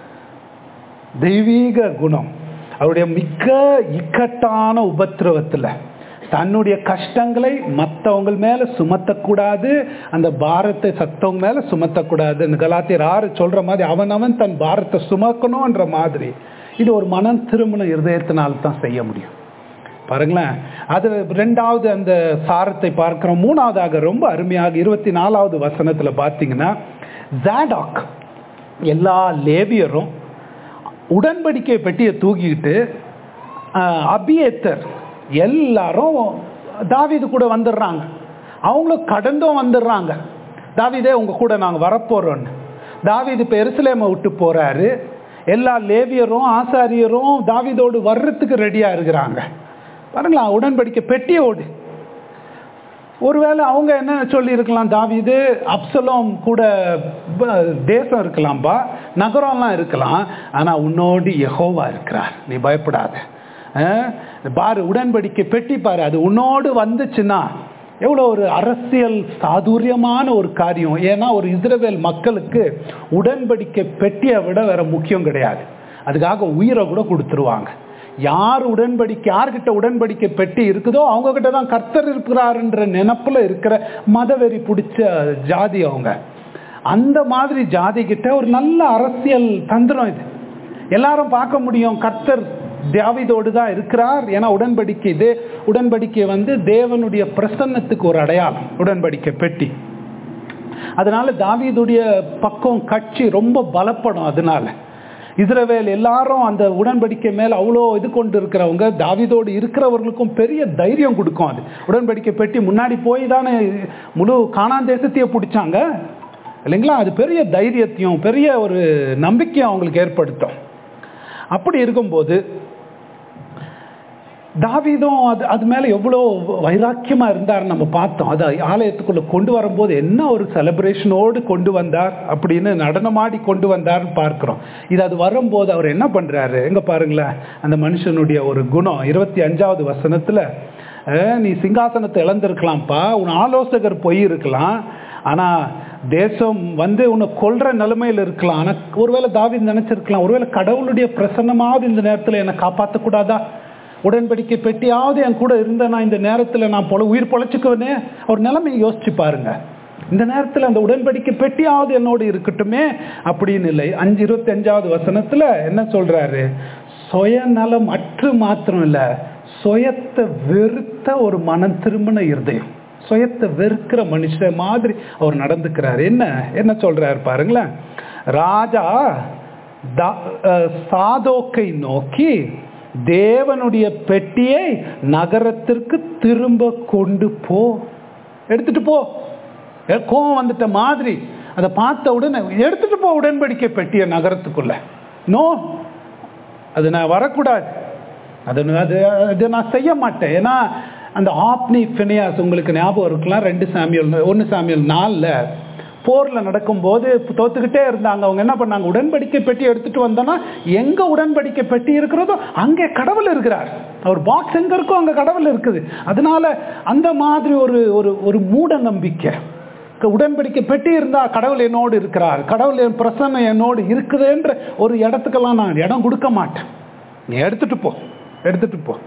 தெய்வீக குணம். அவருடைய மிக இக்கட்டான உபத்திரவத்துல தன்னுடைய கஷ்டங்களை மற்றவங்க மேல சுமத்தக்கூடாது, அந்த பாரத்தை சத்தவங்க மேல சுமத்தக்கூடாது. கலாத்தியர் 6 சொல்ற மாதிரி அவன் தன் பாரத்தை சுமக்கணும்ன்ற மாதிரி, இது ஒரு மனம் திருமண இருதயத்தினால்தான் செய்ய முடியும். பாருங்களேன், அது 2வது அந்த சாரத்தை பார்க்கிறோம். 3வதாக ரொம்ப அருமையாக 24வது வசனத்துல பார்த்தீங்கன்னா, ஜாடாக் எல்லா லேவியரும் உடன்படிக்கை பெட்டியை தூக்கிட்டு, அபியேத்தர் எல்லாரும் தாவீது கூட வந்துடுறாங்க. அவங்களும் கடந்தும் வந்துடுறாங்க, தாவீதே உங்க கூட நாங்க வரப்போறோன்னு. தாவீது இப்ப எருசலேமை விட்டு போறாரு, எல்லா லேவியரும் ஆசாரியரும் தாவீதோடு வர்றதுக்கு ரெடியா இருக்கிறாங்க. பாருங்களா, உடன்படிக்கை பெட்டியோடு. ஒருவேளை அவங்க என்ன சொல்லி இருக்கலாம், தாவீது அப்சலோம் கூட தேசம் இருக்கலாம்பா, நகரம்லாம் இருக்கலாம், ஆனா உன்னோடு யெகோவா இருக்கிறார், நீ பயப்படாத பாரு, உடன்படிக்கை பெட்டி பாரு, அது உன்னோடு வந்துச்சுன்னா எவ்வளோ ஒரு அரசியல் சாதுரியமான ஒரு காரியம். ஏன்னா ஒரு இஸ்ரவேல் மக்களுக்கு உடன்படிக்கை பெட்டியை விட வேற முக்கியம் கிடையாது, அதுக்காக உயிரை கூட கொடுத்துருவாங்க. யார் உடன்படிக்கை, யார்கிட்ட உடன்படிக்கை பெட்டி இருக்குதோ அவங்க கிட்ட தான் கர்த்தர் இருக்கிறாருன்ற நினைப்புல இருக்கிற மதவெறி பிடிச்ச ஜாதி அவங்க. அந்த மாதிரி ஜாதி கிட்ட ஒரு நல்ல அரசியல் தந்திரம் இது. எல்லாரும் பார்க்க முடியும் கர்த்தர் தாவீதோடு தான் இருக்கிறார். ஏன்னா உடன்படிக்கை தேவனுடைய பிரசன்னத்துக்கு ஒரு அடையாளம், உடன்படிக்கை பெட்டி. அதனால தாவீதுடைய பக்கம் கட்சி ரொம்ப பலப்படும். அதனால இஸ்ரவேல் எல்லாரும் அந்த உடன்படிக்கை மேல அவ்வளோ இது கொண்டு இருக்கிறவங்க, தாவீதோடு இருக்கிறவர்களுக்கும் பெரிய தைரியம் கொடுக்கும். அது உடன்படிக்கை பெட்டி முன்னாடி போய் தானே முழு கானான் தேசத்தையே பிடிச்சாங்க இல்லைங்களா? அது பெரிய தைரியத்தையும் பெரிய ஒரு நம்பிக்கையும் அவங்களுக்கு ஏற்படுத்தும். அப்படி இருக்கும்போது தாவீதும் அது மேலே எவ்வளோ வைராக்கியமாக இருந்தார் நம்ம பார்த்தோம். அதை ஆலயத்துக்குள்ளே கொண்டு வரும்போது என்ன ஒரு செலிப்ரேஷனோடு கொண்டு வந்தார், அப்படின்னு நடனமாடி கொண்டு வந்தார்னு பார்க்குறோம். அது வரும்போது அவர் என்ன பண்ணுறாரு எங்கே பாருங்களேன், அந்த மனுஷனுடைய ஒரு குணம். 25வது வசனத்தில், நீ சிங்காசனத்தை இழந்திருக்கலாம்ப்பா, உன் ஆலோசகர் போயிருக்கலாம், ஆனால் தேசம் உன்னை கொல்ற நிலைமையில் இருக்கலாம். ஆனால் ஒருவேளை தாவீது நினைச்சிருக்கலாம், ஒருவேளை கடவுளுடைய பிரசன்னமாவது இந்த நேரத்தில் என்னை காப்பாற்றக்கூடாதா, உடன்படிக்கை பெட்டியாவது என் கூட இருந்தேன்னா இந்த நேரத்தில் நான் உயிர் பொழைச்சிக்குவேனே. அவர் நிலைமையை யோசிச்சு பாருங்க. இந்த நேரத்தில் அந்த உடன்படிக்கை பெட்டியாவது என்னோடு இருக்கட்டுமே அப்படின்னு இல்லை. 25வது வசனத்தில் என்ன சொல்றாரு, சுயநலம் அற்று மாத்திரம் இல்லை, சுயத்தை வெறுத்த ஒரு மனம் திரும்பின இருதயம், சுயத்தை வெறுக்கிற மனுஷன் மாதிரி அவர் நடந்துக்கிறார். என்ன சொல்றாரு பாருங்களேன். ராஜா சாதோக்கை நோக்கி, தேவனுடைய பெட்டியை நகரத்திற்கு திரும்ப கொண்டு போ, எடுத்துட்டு போ. கோவம் வந்துட்ட மாதிரி அதை பார்த்த உடனே எடுத்துட்டு போ உடன்படிக்கை பெட்டியை நகரத்துக்குள்ள. நோ, அது நான் வரக்கூடாது, அது நான் செய்ய மாட்டேன். ஏன்னா அந்த ஆப்னி ஃபினியாஸ் உங்களுக்கு ஞாபகம் இருக்கலாம், 1 சாமியல் 4 போரில் நடக்கும்போது தோத்துக்கிட்டே இருந்தாங்க. அவங்க என்ன பண்ணாங்க, உடன்படிக்கை பெட்டி எடுத்துட்டு வந்தோன்னா எங்க உடன்படிக்கை பெட்டி இருக்கிறதோ அங்கே கடவுள் இருக்கிறார், அவர் பாக்ஸ் எங்க இருக்கோ அங்கே கடவுள் இருக்குது. அதனால அந்த மாதிரி ஒரு மூட நம்பிக்கை, உடன்படிக்கை பெட்டி இருந்தா கடவுள் என்னோடு இருக்கிறார், கடவுள் என் பிரசன்னம் என்னோடு இருக்குதுன்ற ஒரு இடத்துக்கெல்லாம் நான் இடம் கொடுக்க மாட்டேன். நீ எடுத்துட்டு போ,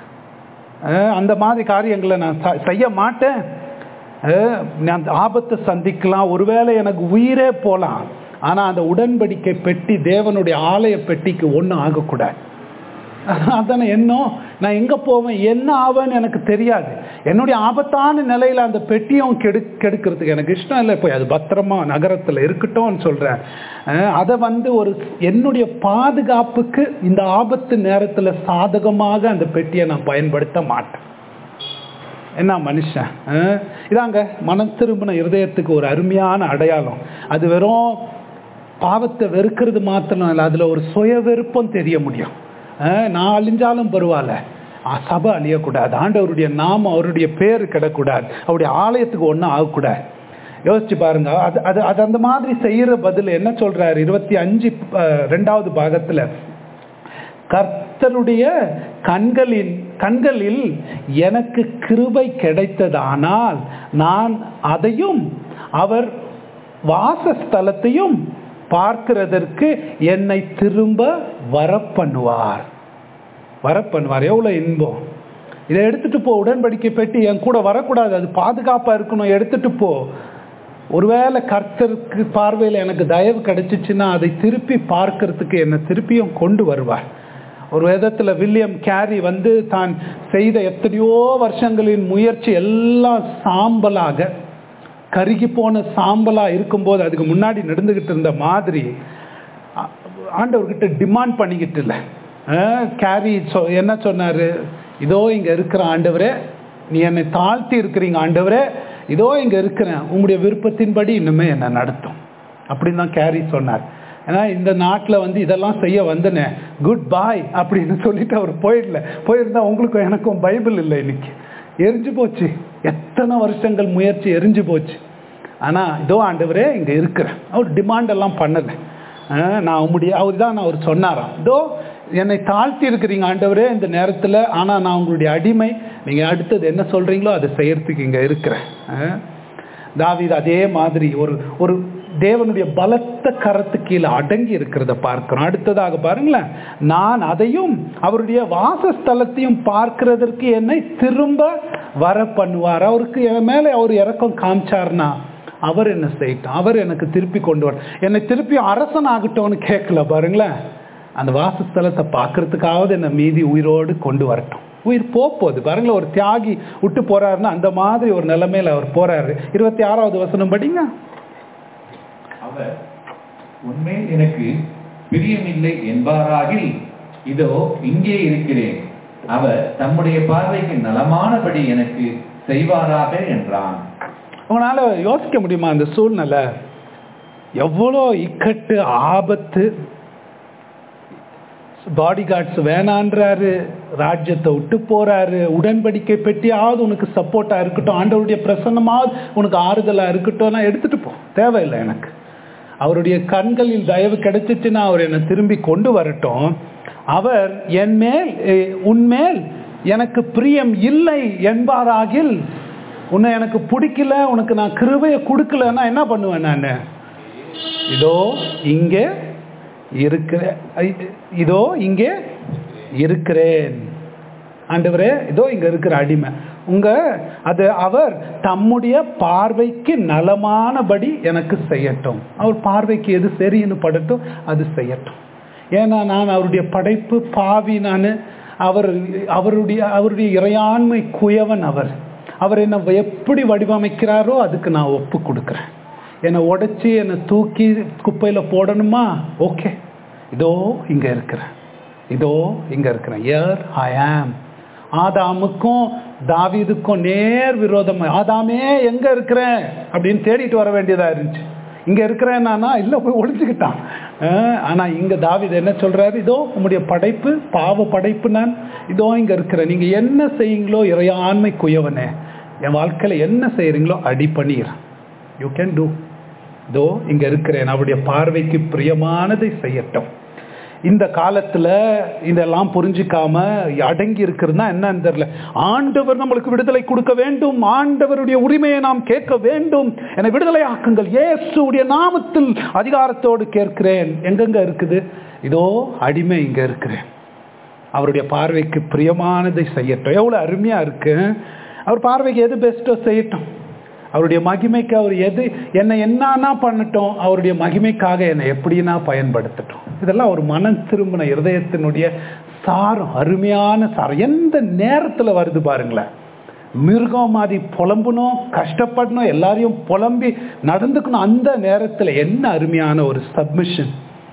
அந்த மாதிரி காரியங்களை நான் செய்ய மாட்டேன். நான் ஆபத்தை சந்திக்கலாம், ஒருவேளை எனக்கு உயிரே போலாம், ஆனா அந்த உடன்படிக்கை பெட்டி தேவனுடைய ஆலய பெட்டிக்கு ஒன்றும் ஆகக்கூடாது. அதானே எண்ணம். நான் எங்க போவேன், என்ன ஆவேன்னு எனக்கு தெரியாது. என்னுடைய ஆபத்தான நிலையில அந்த பெட்டியும் கெடுக்கிறதுக்கு எனக்கு இஷ்டம் இல்லை. போய் அது பத்திரமா நகரத்துல இருக்கட்டும் சொல்றேன். அதை ஒரு என்னுடைய பாதுகாப்புக்கு இந்த ஆபத்து நேரத்துல சாதகமாக அந்த பெட்டியை நான் பயன்படுத்த மாட்டேன். என்ன மனுஷன் இதாங்க மனம் திரும்பின இருதயத்துக்கு ஒரு அருமையான அடையாளம். அது வெறும் பாவத்தை வெறுக்கிறது மாத்திரம் இல்லை, அதுல ஒரு சுய வெறுப்பும் தெரிய முடியும். நான் அழிஞ்சாலும் பரவாயில்ல, சபை அழியக்கூடாது, ஆண்டவருடைய நாமம் அவருடைய பேர் கிடக்கூடாது, அவருடைய ஆலயத்துக்கு ஒன்றும் ஆகக்கூடாது. யோசிச்சு பாருங்க. அது அந்த மாதிரி செய்யற பதில் என்ன சொல்றாரு 25 பாகத்துல, கர்த்தருடைய கண்களில் எனக்கு கிருபை கிடைத்ததானால் நான் அதையும் அவர் வாசஸ்தலத்தையும் பார்க்கிறதற்கு என்னை திரும்ப வரப்பண்ணுவார். எவ்வளவு இன்பம். இதை எடுத்துட்டு போ, உடன்படிக்கை பெட்டி என் கூட வரக்கூடாது, அது பாதுகாப்பா இருக்கணும், எடுத்துட்டு போ. ஒருவேளை கர்த்தருக்கு பார்வையில் எனக்கு தயவு கிடைச்சிச்சுன்னா அதை திருப்பி பார்க்கறதுக்கு என்னை திருப்பியும் கொண்டு வருவார். ஒரு விதத்துல வில்லியம் கேரி தான் செய்த எத்தனையோ வருஷங்களின் முயற்சி எல்லாம் சாம்பலாக கருகி போன சாம்பலா இருக்கும்போது அதுக்கு முன்னாடி நடந்துகிட்டு இருந்த மாதிரி ஆண்டவர்கிட்ட டிமாண்ட் பண்ணிக்கிட்டு இல்லை. கேரி என்ன சொன்னாரு, இதோ இங்க இருக்கிற ஆண்டவரே, நீ என்னை தாழ்த்தி இருக்கிறீங்க ஆண்டவரே, இதோ இங்க இருக்கிறேன், உங்களுடைய விருப்பத்தின்படி இன்னுமே என்னை நடத்தும் அப்படின்னு தான் கேரி சொன்னார். ஏன்னா இந்த நாட்டில் இதெல்லாம் செய்ய வந்தனே, குட் பாய் அப்படின்னு சொல்லிட்டு அவர் போயிருந்தா உங்களுக்கும் எனக்கும் பைபிள் இல்லை, இன்னைக்கு எரிஞ்சு போச்சு. எத்தனை வருஷங்கள் முயற்சி எரிஞ்சு போச்சு. ஆனால் இதோ ஆண்டவரே இங்கே இருக்கிறேன், அவர் டிமாண்ட் எல்லாம் பண்ணலை. அவர் தான் அவர் சொன்னாராம், இதோ என்னை தாழ்த்தி இருக்கிறீங்க ஆண்டவரே இந்த நேரத்தில், ஆனால் நான் உங்களுடைய அடிமை, நீங்கள் அடுத்தது என்ன சொல்கிறீங்களோ அதை செய்யறதுக்கு இங்கே இருக்கிறேன். தாவீது அதே மாதிரி ஒரு தேவனுடைய பலத்த கரத்து கீழே அடங்கி இருக்கிறத பார்க்கிறோம். அடுத்ததாக பாருங்களேன், நான் அதையும் அவருடைய வாசஸ்தலத்தையும் பார்க்கிறதற்கு என்னை திரும்ப வர பண்ணுவார். அவருக்கு என் மேலே அவர் இரக்கம் காமிச்சார்னா அவர் என்ன செய்யட்டும், அவர் எனக்கு திருப்பி கொண்டு வர, என்னை திருப்பி அரசன் ஆகட்டும்னு கேட்கல பாருங்களேன். அந்த வாசஸ்தலத்தை பார்க்கறதுக்காவது என்னை மீதி உயிரோடு கொண்டு வரட்டும். உயிர் போகுது பாருங்களேன். ஒரு தியாகி விட்டு போறாருன்னா அந்த மாதிரி ஒரு நிலைமையில அவர் போறாரு. 26வது வசனம் படிங்க. அவர் உண்மையில் எனக்கு பிரியமில்லை என்பாராகில் இதோ இங்கே இருக்கிறேன், அவர் தம்முடைய பார்வைக்கு நலமானபடி எனக்கு செய்வாராக என்றான். உங்களால யோசிக்க முடியுமா அந்த சூழ்நிலை? எவ்வளோ இக்கட்டு, ஆபத்து, பாடி கார்ட்ஸ் வேணான்றாரு, ராஜ்யத்தை விட்டு போறாரு, உடன்படிக்கை பெட்டியாவது உனக்கு சப்போர்ட்டா இருக்கட்டும், ஆண்டவருடைய பிரசன்னமாவது உனக்கு ஆறுதலா இருக்கட்டும், நான் எடுத்துட்டு போ, தேவையில்லை எனக்கு. அவருடைய கண்களில் தயவு கிடைச்சிச்சுன்னா அவர் என்னை திரும்பி கொண்டு வரட்டும். அவர் என் மேல் உன்மேல் எனக்கு பிரியம் இல்லை என்பாராகில், உன்னை எனக்கு பிடிக்கல, உனக்கு நான் கிருபையை கொடுக்கலன்னா என்ன பண்ணுவேன் நான்? இதோ இங்கே இருக்கிறேன், இதோ இங்கே இருக்கிறேன் ஆண்டவரே, இதோ இங்க இருக்கிற அடிமை உங்க, அது அவர் தம்முடைய பார்வைக்கு நலமானபடி எனக்கு செய்யட்டும். அவர் பார்வைக்கு எது சரின்னு படட்டும், அது செய்யட்டும். ஏன்னா நான் அவருடைய படைப்பு, பாவி நான். அவருடைய இறையாண்மை குயவன் அவர். அவர் என்னை எப்படி வடிவமைக்கிறாரோ அதுக்கு நான் ஒப்பு கொடுக்குறேன். என்னை உடைச்சி என்னை தூக்கி குப்பையில் போடணுமா? ஓகே, இதோ இங்கே இருக்கிறேன், இதோ இங்கே இருக்கிறேன். Here I am. ஆதாமுக்கும் தாவீதுக்கும் நேர் விரோதம். ஆதாமே எங்கே இருக்கிறேன் அப்படின்னு தேடிட்டு வர வேண்டியதாக இருந்துச்சு. இங்கே இருக்கிறேன்னா இல்லை, போய் ஒழிச்சுக்கிட்டான். ஆனால் இங்கே தாவீது என்ன சொல்கிறாரு? இதோ உங்களுடைய படைப்பு, பாவ படைப்பு நான், இதோ இங்கே இருக்கிறேன். நீங்கள் என்ன செய்யுங்களோ இறையாண்மை குயவனே, என் வாழ்க்கையில் என்ன செய்கிறீங்களோ அடி பண்ணிடுறேன். You can do. இதோ இங்கே இருக்கிறேன், அவருடைய பார்வைக்கு பிரியமானதை செய்யட்டும். இந்த காலத்தில் இதெல்லாம் புரிஞ்சிக்காம அடங்கி இருக்கிறதுனா என்னன்னு தெரியல. ஆண்டவர் நம்மளுக்கு விடுதலை கொடுக்க வேண்டும், ஆண்டவருடைய உரிமையை நாம் கேட்க வேண்டும். என்னை விடுதலை ஆக்குங்கள், இயேசுடைய நாமத்தில் அதிகாரத்தோடு கேட்கிறேன். எங்கெங்க இருக்குது? இதோ அடிமை இங்க இருக்கிறேன், அவருடைய பார்வைக்கு பிரியமானதை செய்யட்டும். எவ்வளவு அருமையா இருக்கு. அவர் பார்வைக்கு எது பெஸ்ட்டோ செய்யட்டும். அவருடைய மகிமைக்கு அவர் எது என்ன பண்ணட்டும், அவருடைய மகிமைக்காக என்னை எப்படின்னா பயன்படுத்தட்டும். இதெல்லாம் ஒரு மனம் திரும்பின இருதயத்தினுடைய சாரம், அருமையான சாரம். எந்த நேரத்தில் வருது பாருங்களேன். மிருகம் மாதிரி புலம்பணும், கஷ்டப்படணும், எல்லாரையும் புலம்பி நடந்துக்கணும். அந்த நேரத்தில் என்ன அருமையான ஒரு சப்மிஷன்.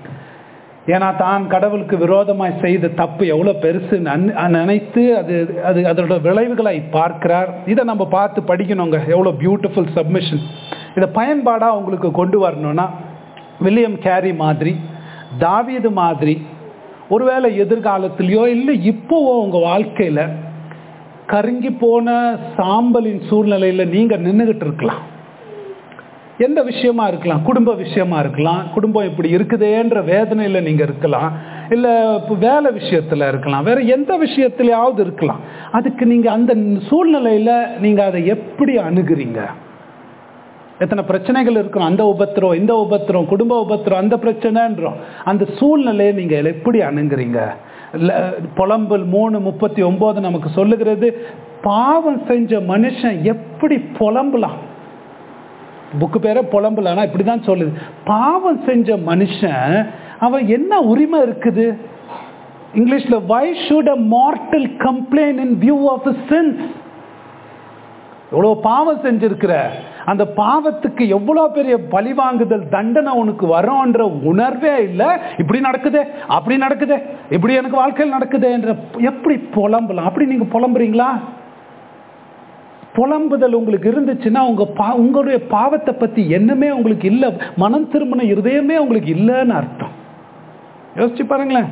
ஏன்னா தான் கடவுளுக்கு விரோதமாய் செய்த தப்பு எவ்வளோ பெருசு நினைத்து அதோட விளைவுகளை பார்க்கிறார். இதை நம்ம பார்த்து படிக்கணுங்க. எவ்வளோ பியூட்டிஃபுல் சப்மிஷன். இதை பயன்பாடாக உங்களுக்கு கொண்டு வரணும்னா வில்லியம் கேரி மாதிரி, தாவீது மாதிரி, ஒருவேளை எதிர்காலத்திலையோ இல்லை இப்போவோ உங்கள் வாழ்க்கையில் கருங்கி போன சாம்பலின் சூழ்நிலையில் நீங்கள் நின்றுகிட்டு இருக்கலாம். எந்த விஷயமா இருக்கலாம், குடும்ப விஷயமா இருக்கலாம், குடும்பம் இப்படி இருக்குதேன்ற வேதனையில் நீங்கள் இருக்கலாம், இல்லை வேலை விஷயத்தில் இருக்கலாம், வேற எந்த விஷயத்திலேயாவது இருக்கலாம். அதுக்கு நீங்கள் அந்த சூழ்நிலையில் நீங்கள் அதை எப்படி அணுகுறீங்க? எத்தனை பிரச்சனைகள் இருக்கணும், அந்த உபத்திரம், இந்த உபத்திரம், குடும்ப உபத்திரம், அந்த பிரச்சனைன்றோம். அந்த சூழ்நிலையை நீங்கள் எப்படி அணுகுறீங்க? புலம்பல் 3:39 நமக்கு சொல்லுகிறது, பாவம் செஞ்ச மனுஷன் எப்படி புலம்பலாம். புக்கு பேரை புலம்பலானா இப்படிதான் சொல்லுது. பாவம் செஞ்ச மனுஷன் அவன் என்ன உரிமை இருக்குது? இங்கிலீஷ்ல why should a mortal complain in view of his sins? எவ்வளோ பாவம் செஞ்சிருக்கிற, அந்த பாவத்துக்கு எவ்வளோ பெரிய பழிவாங்குதல் தண்டனை உனக்கு வரோன்ற உணர்வே இல்லை. இப்படி நடக்குதே, அப்படி நடக்குதே, இப்படி எனக்கு வாழ்க்கையில் நடக்குதே என்ற எப்படி புலம்பலாம்? அப்படி நீங்க புலம்புறீங்களா? புலம்புதல் உங்களுக்கு இருந்துச்சுன்னா உங்களுடைய பாவத்தை பத்தி என்னமே உங்களுக்கு இல்லை, மனம் திரும்பின இருதயமே உங்களுக்கு இல்லைன்னு அர்த்தம். யோசிச்சு பாருங்களேன்.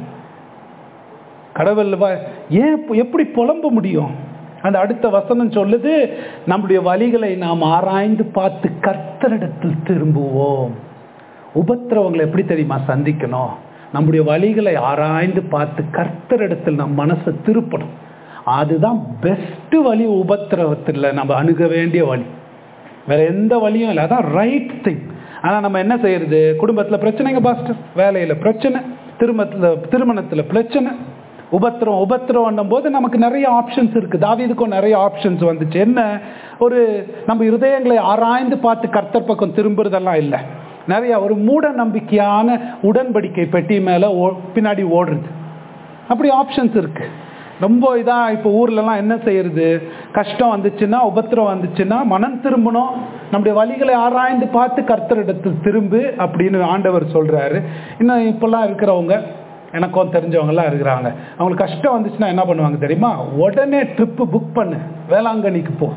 கடவுள் ஏன் எப்படி புலம்ப முடியும்? அந்த அடுத்த வசனம் சொல்லுது, நம்முடைய வழிகளை நாம் ஆராய்ந்து பார்த்து கர்த்தரிடத்தில் திரும்புவோம். உபத்திரவங்களை எப்படி தெரியுமா சந்திக்கணும்? நம்முடைய வழிகளை ஆராய்ந்து பார்த்து கர்த்தரிடத்தில் நம் மனசை திருப்பணும். அதுதான் பெஸ்ட் வழி. உபத்திரவத்தில் நம்ம அணுக வேண்டிய வழி வேற எந்த வழியும் இல்லை. அதான் ரைட் திங். ஆனால் நம்ம என்ன செய்யறது? குடும்பத்தில் பிரச்சனைங்க பாஸ்டர், வேலையில் பிரச்சனை, திருமணத்தில் பிரச்சனை, உபத்திரம் போது நமக்கு நிறைய ஆப்ஷன்ஸ் இருக்குது. தாவீதுக்கும் நிறைய ஆப்ஷன்ஸ் வந்துச்சு. என்ன, ஒரு நம்ம இருதயங்களை ஆராய்ந்து பார்த்து கர்த்தர் பக்கம் திரும்புறதெல்லாம் இல்லை. நிறைய ஒரு மூட நம்பிக்கையான உடன்படிக்கை பெட்டி மேலே பின்னாடி ஓடுறது, அப்படி ஆப்ஷன்ஸ் இருக்கு. ரொம்ப இதாக இப்போ ஊர்லலாம் என்ன செய்யறது? கஷ்டம் வந்துச்சுன்னா, உபத்திரம் வந்துச்சுன்னா மனம் திரும்பணும், நம்முடைய வழிகளை ஆராய்ந்து பார்த்து கர்த்தரிடத்தில் திரும்பு அப்படின்னு ஆண்டவர் சொல்றாரு. இன்னும் இப்பெல்லாம் இருக்கிறவங்க, எனக்கும் தெரிஞ்சவங்கலாம் இருக்கிறாங்க, அவங்களுக்கு கஷ்டம் வந்துச்சுன்னா என்ன பண்ணுவாங்க தெரியுமா? உடனே ட்ரிப்பு புக் பண்ணு, வேளாங்கண்ணிக்கு போ.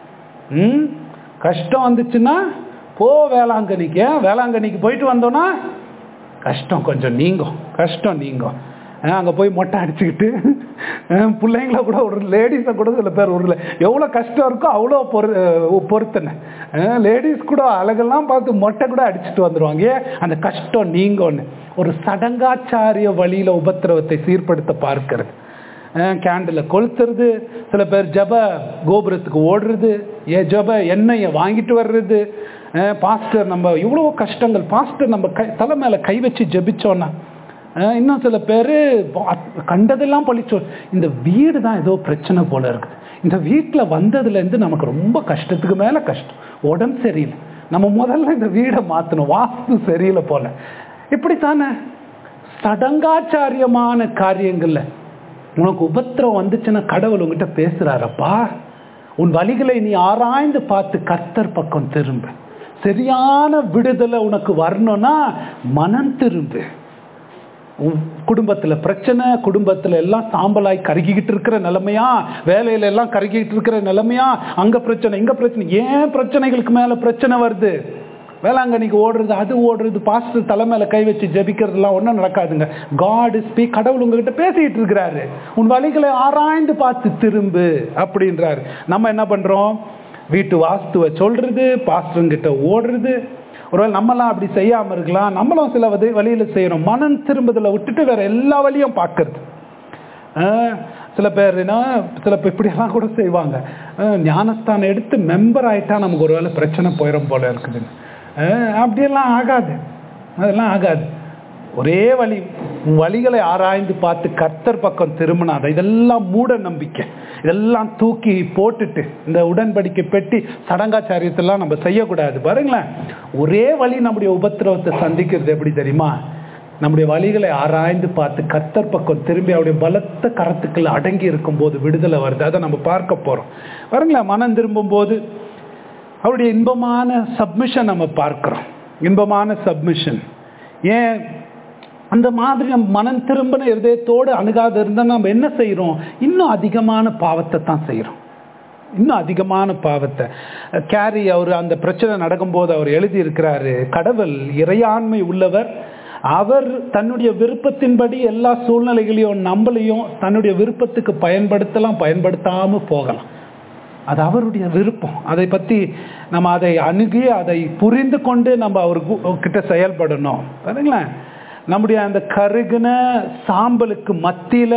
கஷ்டம் வந்துச்சுன்னா போ வேளாங்கண்ணிக்கு. வேளாங்கண்ணிக்கு போயிட்டு வந்தோன்னா கஷ்டம் கொஞ்சம் நீங்கும், கஷ்டம் நீங்கும். அங்கே போய் மொட்டை அடிச்சுக்கிட்டு பிள்ளைங்கள கூட ஒரு லேடிஸை கூட சில பேர் ஊரில் எவ்வளோ கஷ்டம் இருக்கோ அவ்வளோ பொறுத்தனை. லேடிஸ் கூட அழகெல்லாம் பார்த்து மொட்டை கூட அடிச்சுட்டு வந்துடுவாங்க, அந்த கஷ்டம் நீங்கன்னு. ஒரு சடங்காச்சாரிய வழியில் உபத்திரவத்தை சீர்படுத்த பார்க்கிறது. கேண்டில் கொளுத்துறது, சில பேர் ஜப கோபுரத்துக்கு ஓடுறது, ஜப எண்ணெயை வாங்கிட்டு வர்றது. பாஸ்டர் நம்ம இவ்வளோ கஷ்டங்கள், பாஸ்டர் நம்ம தலை மேலே கை வச்சு ஜபிச்சோன்னா. இன்னும் சில பேர் கண்டதெல்லாம் பழிச்சோம், இந்த வீடு தான் ஏதோ பிரச்சனை போல இருக்குது, இந்த வீட்டில் வந்ததுலேருந்து நமக்கு ரொம்ப கஷ்டத்துக்கு மேலே கஷ்டம், உடம்பு சரியில்லை, நம்ம முதல்ல இந்த வீடை மாற்றணும், வாஸ்து சரியில்லை போல. இப்படித்தானே சடங்காச்சாரியமான காரியங்கள்ல உனக்கு உபத்திரம் வந்துச்சுன்னா கடவுள் உங்ககிட்ட பேசுறாரப்பா, உன் வழிகளை நீ ஆராய்ந்து பார்த்து கர்த்தர் பக்கம் திரும்ப, சரியான விடுதலை உனக்கு வரணும்னா மனம் திரும்பு. குடும்பத்தில் பிரச்சனை, குடும்பத்தில் எல்லாம் சாம்பலாய் கருகிக்கிட்டு இருக்கிற நிலைமையா, வேலையில எல்லாம் கருகிக்கிட்டு இருக்கிற நிலைமையா, அங்க பிரச்சனை இங்க பிரச்சனை, ஏன் பிரச்சனைகளுக்கு மேல பிரச்சனை வருது? வேளாங்கண்ணிக்கு ஓடுறது, அது ஓடுறது, பாஸ்டர் தலை மேல கை வச்சு ஜபிக்கிறதுலாம் ஒன்றும் நடக்காதுங்க. காட் ஸ்பீக், கடவுள் உங்ககிட்ட பேசிட்டு இருக்கிறாரு, உன் வழிகளை ஆராய்ந்து பார்த்து திரும்பு அப்படின்றாரு. நம்ம என்ன பண்றோம்? வீட்டு வாஸ்துவை சொல்றது, பாஸ்டர்கிட்ட ஓடுறது. ஒருவேளை நம்மலாம் அப்படி செய்யாம இருக்கலாம், நம்மளும் சில வழியில செய்யறோம். மனம் திரும்புதலை விட்டுட்டு வேற எல்லா வழியும் பார்க்கறது. சில பேர் இப்படியெல்லாம் கூட செய்வாங்க, ஞானஸ்தானம் எடுத்து மெம்பர் ஆயிட்டா நமக்கு ஒருவேளை பிரச்சனை போயிடும் போல இருக்குதுன்னு. அப்படியெல்லாம் ஆகாது, அதெல்லாம் ஆகாது. ஒரே வழி, வழிகளை ஆராய்ந்து பார்த்து கர்த்தர் பக்கம் திரும்பினா, இதெல்லாம் மூட நம்பிக்கை, இதெல்லாம் தூக்கி போட்டுட்டு இந்த உடன்படிக்கை பெட்டி சடங்காச்சாரியத்தெல்லாம் நம்ம செய்யக்கூடாது. பாருங்களேன், ஒரே வழி நம்முடைய உபத்திரவத்தை சந்திக்கிறது எப்படி தெரியுமா? நம்முடைய வழிகளை ஆராய்ந்து பார்த்து கர்த்தர் பக்கம் திரும்பி அவருடைய பலத்த கரத்துக்கள் அடங்கி இருக்கும் போது விடுதலை வருது. அதை நம்ம பார்க்க போறோம். பாருங்களேன், மனம் திரும்பும் போது அவருடைய இன்பமான சப்மிஷன் நம்ம பார்க்கிறோம். இன்பமான சப்மிஷன். ஏன் அந்த மாதிரி நம்ம மனம் திரும்பின இருதயத்தோடு அணுகாத இருந்தால் நம்ம என்ன செய்கிறோம்? இன்னும் அதிகமான பாவத்தை தான் செய்கிறோம், இன்னும் அதிகமான பாவத்தை. கேரி அவர் அந்த பிரச்சனை நடக்கும்போது அவர் எழுதி இருக்கிறாரு, கடவுள் இறையாண்மை உள்ளவர், அவர் தன்னுடைய விருப்பத்தின்படி எல்லா சூழ்நிலைகளையும் நம்மளையும் தன்னுடைய விருப்பத்துக்கு பயன்படுத்தலாம், பயன்படுத்தாமல் போகலாம். அது அவருடைய விருப்பம். அதை பற்றி நம்ம அதை அணுகி அதை புரிந்து கொண்டு நம்ம அவர்கிட்ட செயல்படணும். பாருங்களேன், நம்முடைய அந்த கருகின சாம்பலுக்கு மத்தியில்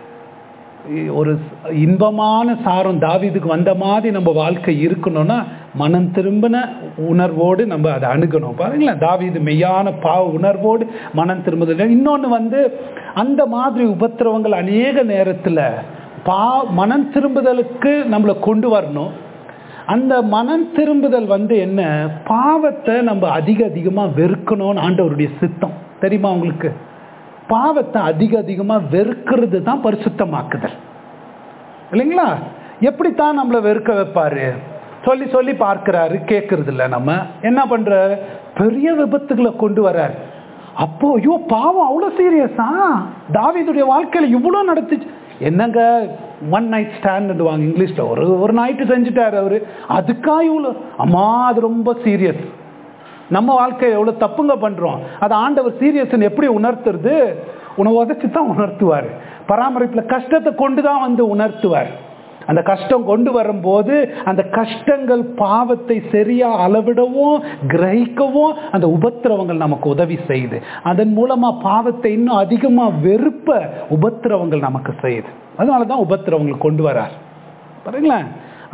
ஒரு இன்பமான சாரம் தாவீதுக்கு வந்த மாதிரி நம்ம வாழ்க்கை இருக்கணும்னா மனம் திரும்பின உணர்வோடு நம்ம அதை அணுகணும். பாருங்களேன், தாவீது மெய்யான பாவ உணர்வோடு மனம் திரும்புதல். இன்னொன்று அந்த மாதிரி உபத்திரவங்கள் அநேக நேரத்தில் மனம் திரும்புதலுக்கு நம்மளை கொண்டு வரணும். அந்த மனம் திரும்புதல் என்ன, பாவத்தை நம்ம அதிகமாக வெறுக்கணும்னு ஆண்டவருடைய சித்தம். தெரியுமா உங்களுக்கு? பாவத்தை அதிகமாக வெறுக்கிறது தான் பரிசுத்தமாக்குதல், இல்லைங்களா? எப்படித்தான் நம்மளை வெறுக்க வைப்பாரு? சொல்லி சொல்லி பார்க்கிறாரு, கேட்கறது இல்லை. நம்ம என்ன பண்ற, பெரிய விபத்துகளை கொண்டு வர்றாரு. அப்போ ஐயோ பாவம் அவ்வளோ சீரியஸா, தாவீதுடைய வாழ்க்கையில இவ்வளோ நடந்துச்சு. என்னங்க, ஒன் நைட் ஸ்டாண்ட் வாங்க இங்கிலீஷ்ல, ஒரு நைட்டு செஞ்சுட்டாரு அவரு, அதுக்கா இவ்வளோ? அம்மா அது ரொம்ப சீரியஸ். நம்ம வாழ்க்கையை எவ்வளோ தப்புங்க பண்றோம், அது ஆண்டவர் சீரியஸ் எப்படி உணர்த்துறது? உன்னை உதச்சி தான் உணர்த்துவார். பராமரிப்பில் கஷ்டத்தை கொண்டு தான் உணர்த்துவார். அந்த கஷ்டம் கொண்டு வரும்போது அந்த கஷ்டங்கள் பாவத்தை சரியா அளவிடவும் கிரகிக்கவும் அந்த உபத்திரவங்கள் நமக்கு உதவி செய்யுது. அதன் மூலமா பாவத்தை இன்னும் அதிகமா வெறுப்ப உபத்திரவங்கள் நமக்கு செய்யுது. அதனாலதான் உபத்திரவங்கள் கொண்டு வரார். பாருங்களேன்,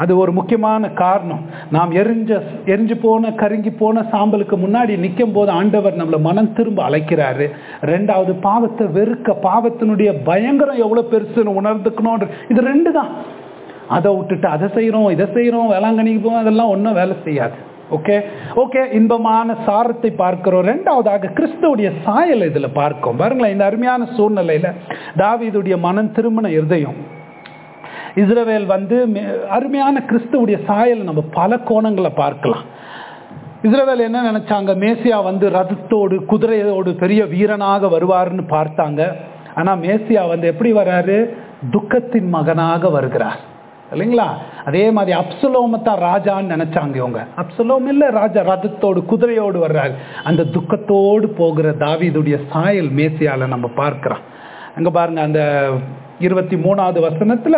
அது ஒரு முக்கியமான காரணம். நாம் எரிஞ்சு போன கருங்கி போன சாம்பலுக்கு முன்னாடி நிற்கும் போது ஆண்டவர் நம்மளை மனம் திரும்ப அழைக்கிறாரு. ரெண்டாவது, பாவத்தை வெறுக்க, பாவத்தினுடைய பயங்கரம் எவ்வளவு பெருசுன்னு உணர்ந்துக்கணும். இது ரெண்டு தான். அதை விட்டுட்டு அதை செய்யறோம் இதை செய்யறோம் வேளாங்கண்ணிக்கு போவோம், அதெல்லாம் ஒன்றும் வேலை செய்யாது. ஓகே இன்பமான சாரத்தை பார்க்கிறோம். ரெண்டாவதாக கிறிஸ்துவுடைய சாயலை இதுல பார்க்கும். பாருங்களேன், இந்த அருமையான சூழ்நிலையில தாவீதுடைய மனம் திரும்பின இருதயம், இஸ்ரவேல் அருமையான கிறிஸ்துவுடைய சாயலை நம்ம பல கோணங்களை பார்க்கலாம். இஸ்ரவேல் என்ன நினைச்சாங்க? மேசியா ரதத்தோடு குதிரையோடு பெரிய வீரனாக வருவார்னு பார்த்தாங்க. ஆனா மேசியா எப்படி வர்றாரு? துக்கத்தின் மகனாக வருகிறார் இல்லைங்களா? அதே மாதிரி அப்சலோமத்தான் ராஜான்னு நினைச்சாங்க இவங்க. அப்சலோம் இல்ல, ராஜா ரதத்தோடு குதிரையோடு வர்றாரு. அந்த துக்கத்தோடு போகிற தாவீதுடைய சாயல் மேசியால நம்ம பார்க்கிறோம். அங்க பாருங்க, அந்த 23வது வசனத்துல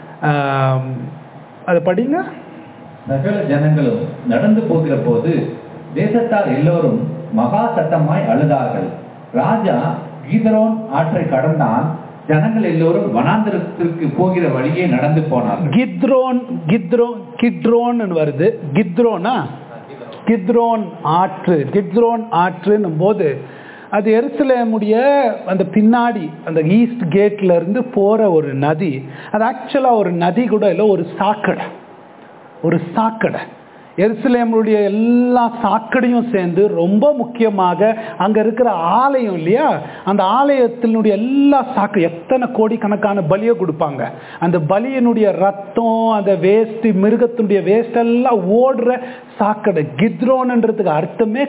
அதை படிங்க. சகல ஜனங்களும் நடந்து போகிற போது தேசத்தார் எல்லோரும் மகா சத்தமாய் அழுதார்கள். ராஜா கீதரோன் ஆற்றை கடந்தான். ஜனங்கள் எல்லோரும் வனாந்திரத்திற்கு போகிற வழியே நடந்து போனார்கள். கித்ரோன் வருது. கித்ரோன் ஆற்றுன்னும் போது அது எருசலேமுடைய அந்த பின்னாடி அந்த ஈஸ்ட் கேட்ல இருந்து போற ஒரு நதி. அது ஆக்சுவலா ஒரு நதி கூட இல்லை, ஒரு சாக்கடை. எருசலேமுடைய எல்லா சாக்கடையும் சேர்ந்து ரொம்ப முக்கியமாக அங்க இருக்கிற ஆலயம் இல்லையா, அந்த ஆலயத்தினுடைய எல்லா சாக்கடை, எத்தனை கோடிக்கணக்கான பலியை கொடுப்பாங்க. அந்த பலியினுடைய ரத்தம், அந்த வேஸ்ட், மிருகத்தினுடைய வேஸ்ட் எல்லாம் ஓடுற சாக்கடை. கித்ரோன்ன்றதுக்கு அர்த்தமே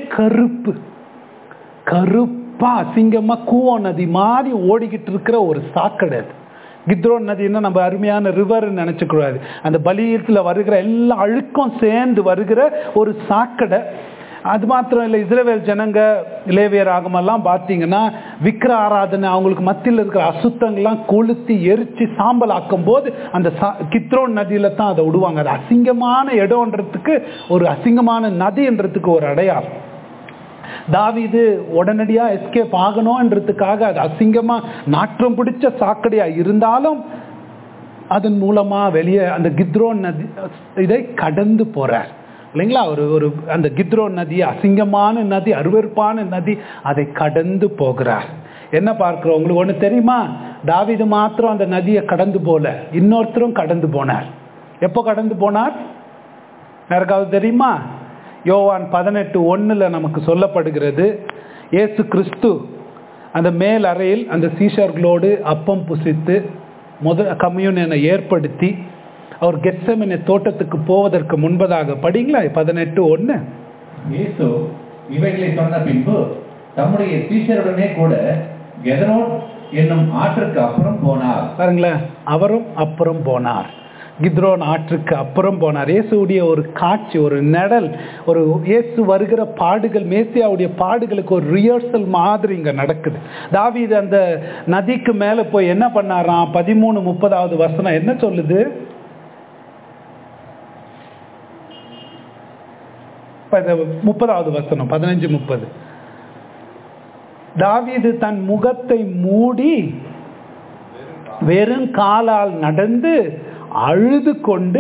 கருப்பா அசிங்கமா கூவ நதி மாதிரி ஓடிக்கிட்டு இருக்கிற ஒரு சாக்கடை. கித்ரோன் நதினா நம்ம அருமையான ரிவர் நினைச்சுக்கூடாது. அந்த பலியத்துல வருகிற எல்லா அழுக்கும் சேர்ந்து வருகிற ஒரு சாக்கடை. அது மாத்திரம் இல்லை, இஸ்ரவேல் ஜனங்க லேவியர் ஆகமெல்லாம் பார்த்தீங்கன்னா விக்கிர ஆராதனை, அவங்களுக்கு மத்தியில் இருக்கிற அசுத்தங்கள்லாம் கொளுத்தி எரிச்சு சாம்பல் ஆக்கும் போது அந்த கித்ரோன் நதியில தான் அதை விடுவாங்க. அது அசிங்கமான இடம்ன்றதுக்கு, ஒரு அசிங்கமான நதின்றதுக்கு ஒரு அடையாளம். தாவீது உடனடியா எஸ்கேப் ஆகணும்ன்றதுக்காக அது அசிங்கமா நாற்றம் பிடிச்ச சாக்கடையா இருந்தாலும் அதன் மூலமா வெளியே அந்த கித்ரோன் நதி இதை கடந்து போறார் இல்லைங்களா? ஒரு அந்த கித்ரோன் நதி அசிங்கமான நதி, அருவருப்பான நதி, அதை கடந்து போகிறார். என்ன பார்க்கிறோம்? உங்களுக்கு ஒண்ணு தெரியுமா? தாவீது மாத்திரம் அந்த நதியை கடந்து போல, இன்னொருத்தரும் கடந்து போனார். எப்போ கடந்து போனார் யாருக்காவது தெரியுமா? யோவான் 18:1 நமக்கு சொல்லப்படுகிறது. இயேசு கிறிஸ்து அந்த மேல் அறையில் அந்த சீஷர்களோடு அப்பம் புசித்து கம்யூனியனை ஏற்படுத்தி அவர் கெத்செமனே தோட்டத்துக்கு போவதற்கு முன்பதாக, படிங்களா 18:1. இயேசு இவைகளை சொன்ன பின்பு தம்முடைய சீஷருடனே கூட கெதரோன் என்னும் ஆற்றுக்கு அப்புறம் போனார். பாருங்களேன், அவரும் அப்புறம் போனார். கித்ரோன் ஆற்றுக்கு அப்புறம் போனார். இயேசுடைய ஒரு காட்சி, ஒரு நிழல், ஒரு இயேசு வருகிற பாடுகள், மேசியாவுடைய பாடுகளுக்கு ஒரு ரிஹர்சல் மாதிரி இங்க நடக்குது. தாவீது அந்த நதிக்கு மேல போய் என்ன பண்ணாராம்? 13:30 வசனம் என்ன சொல்லுது? 30 வசனம் 15:30. தாவீது தன் முகத்தை மூடி வெறும் காலால் நடந்து அழுது கொண்டு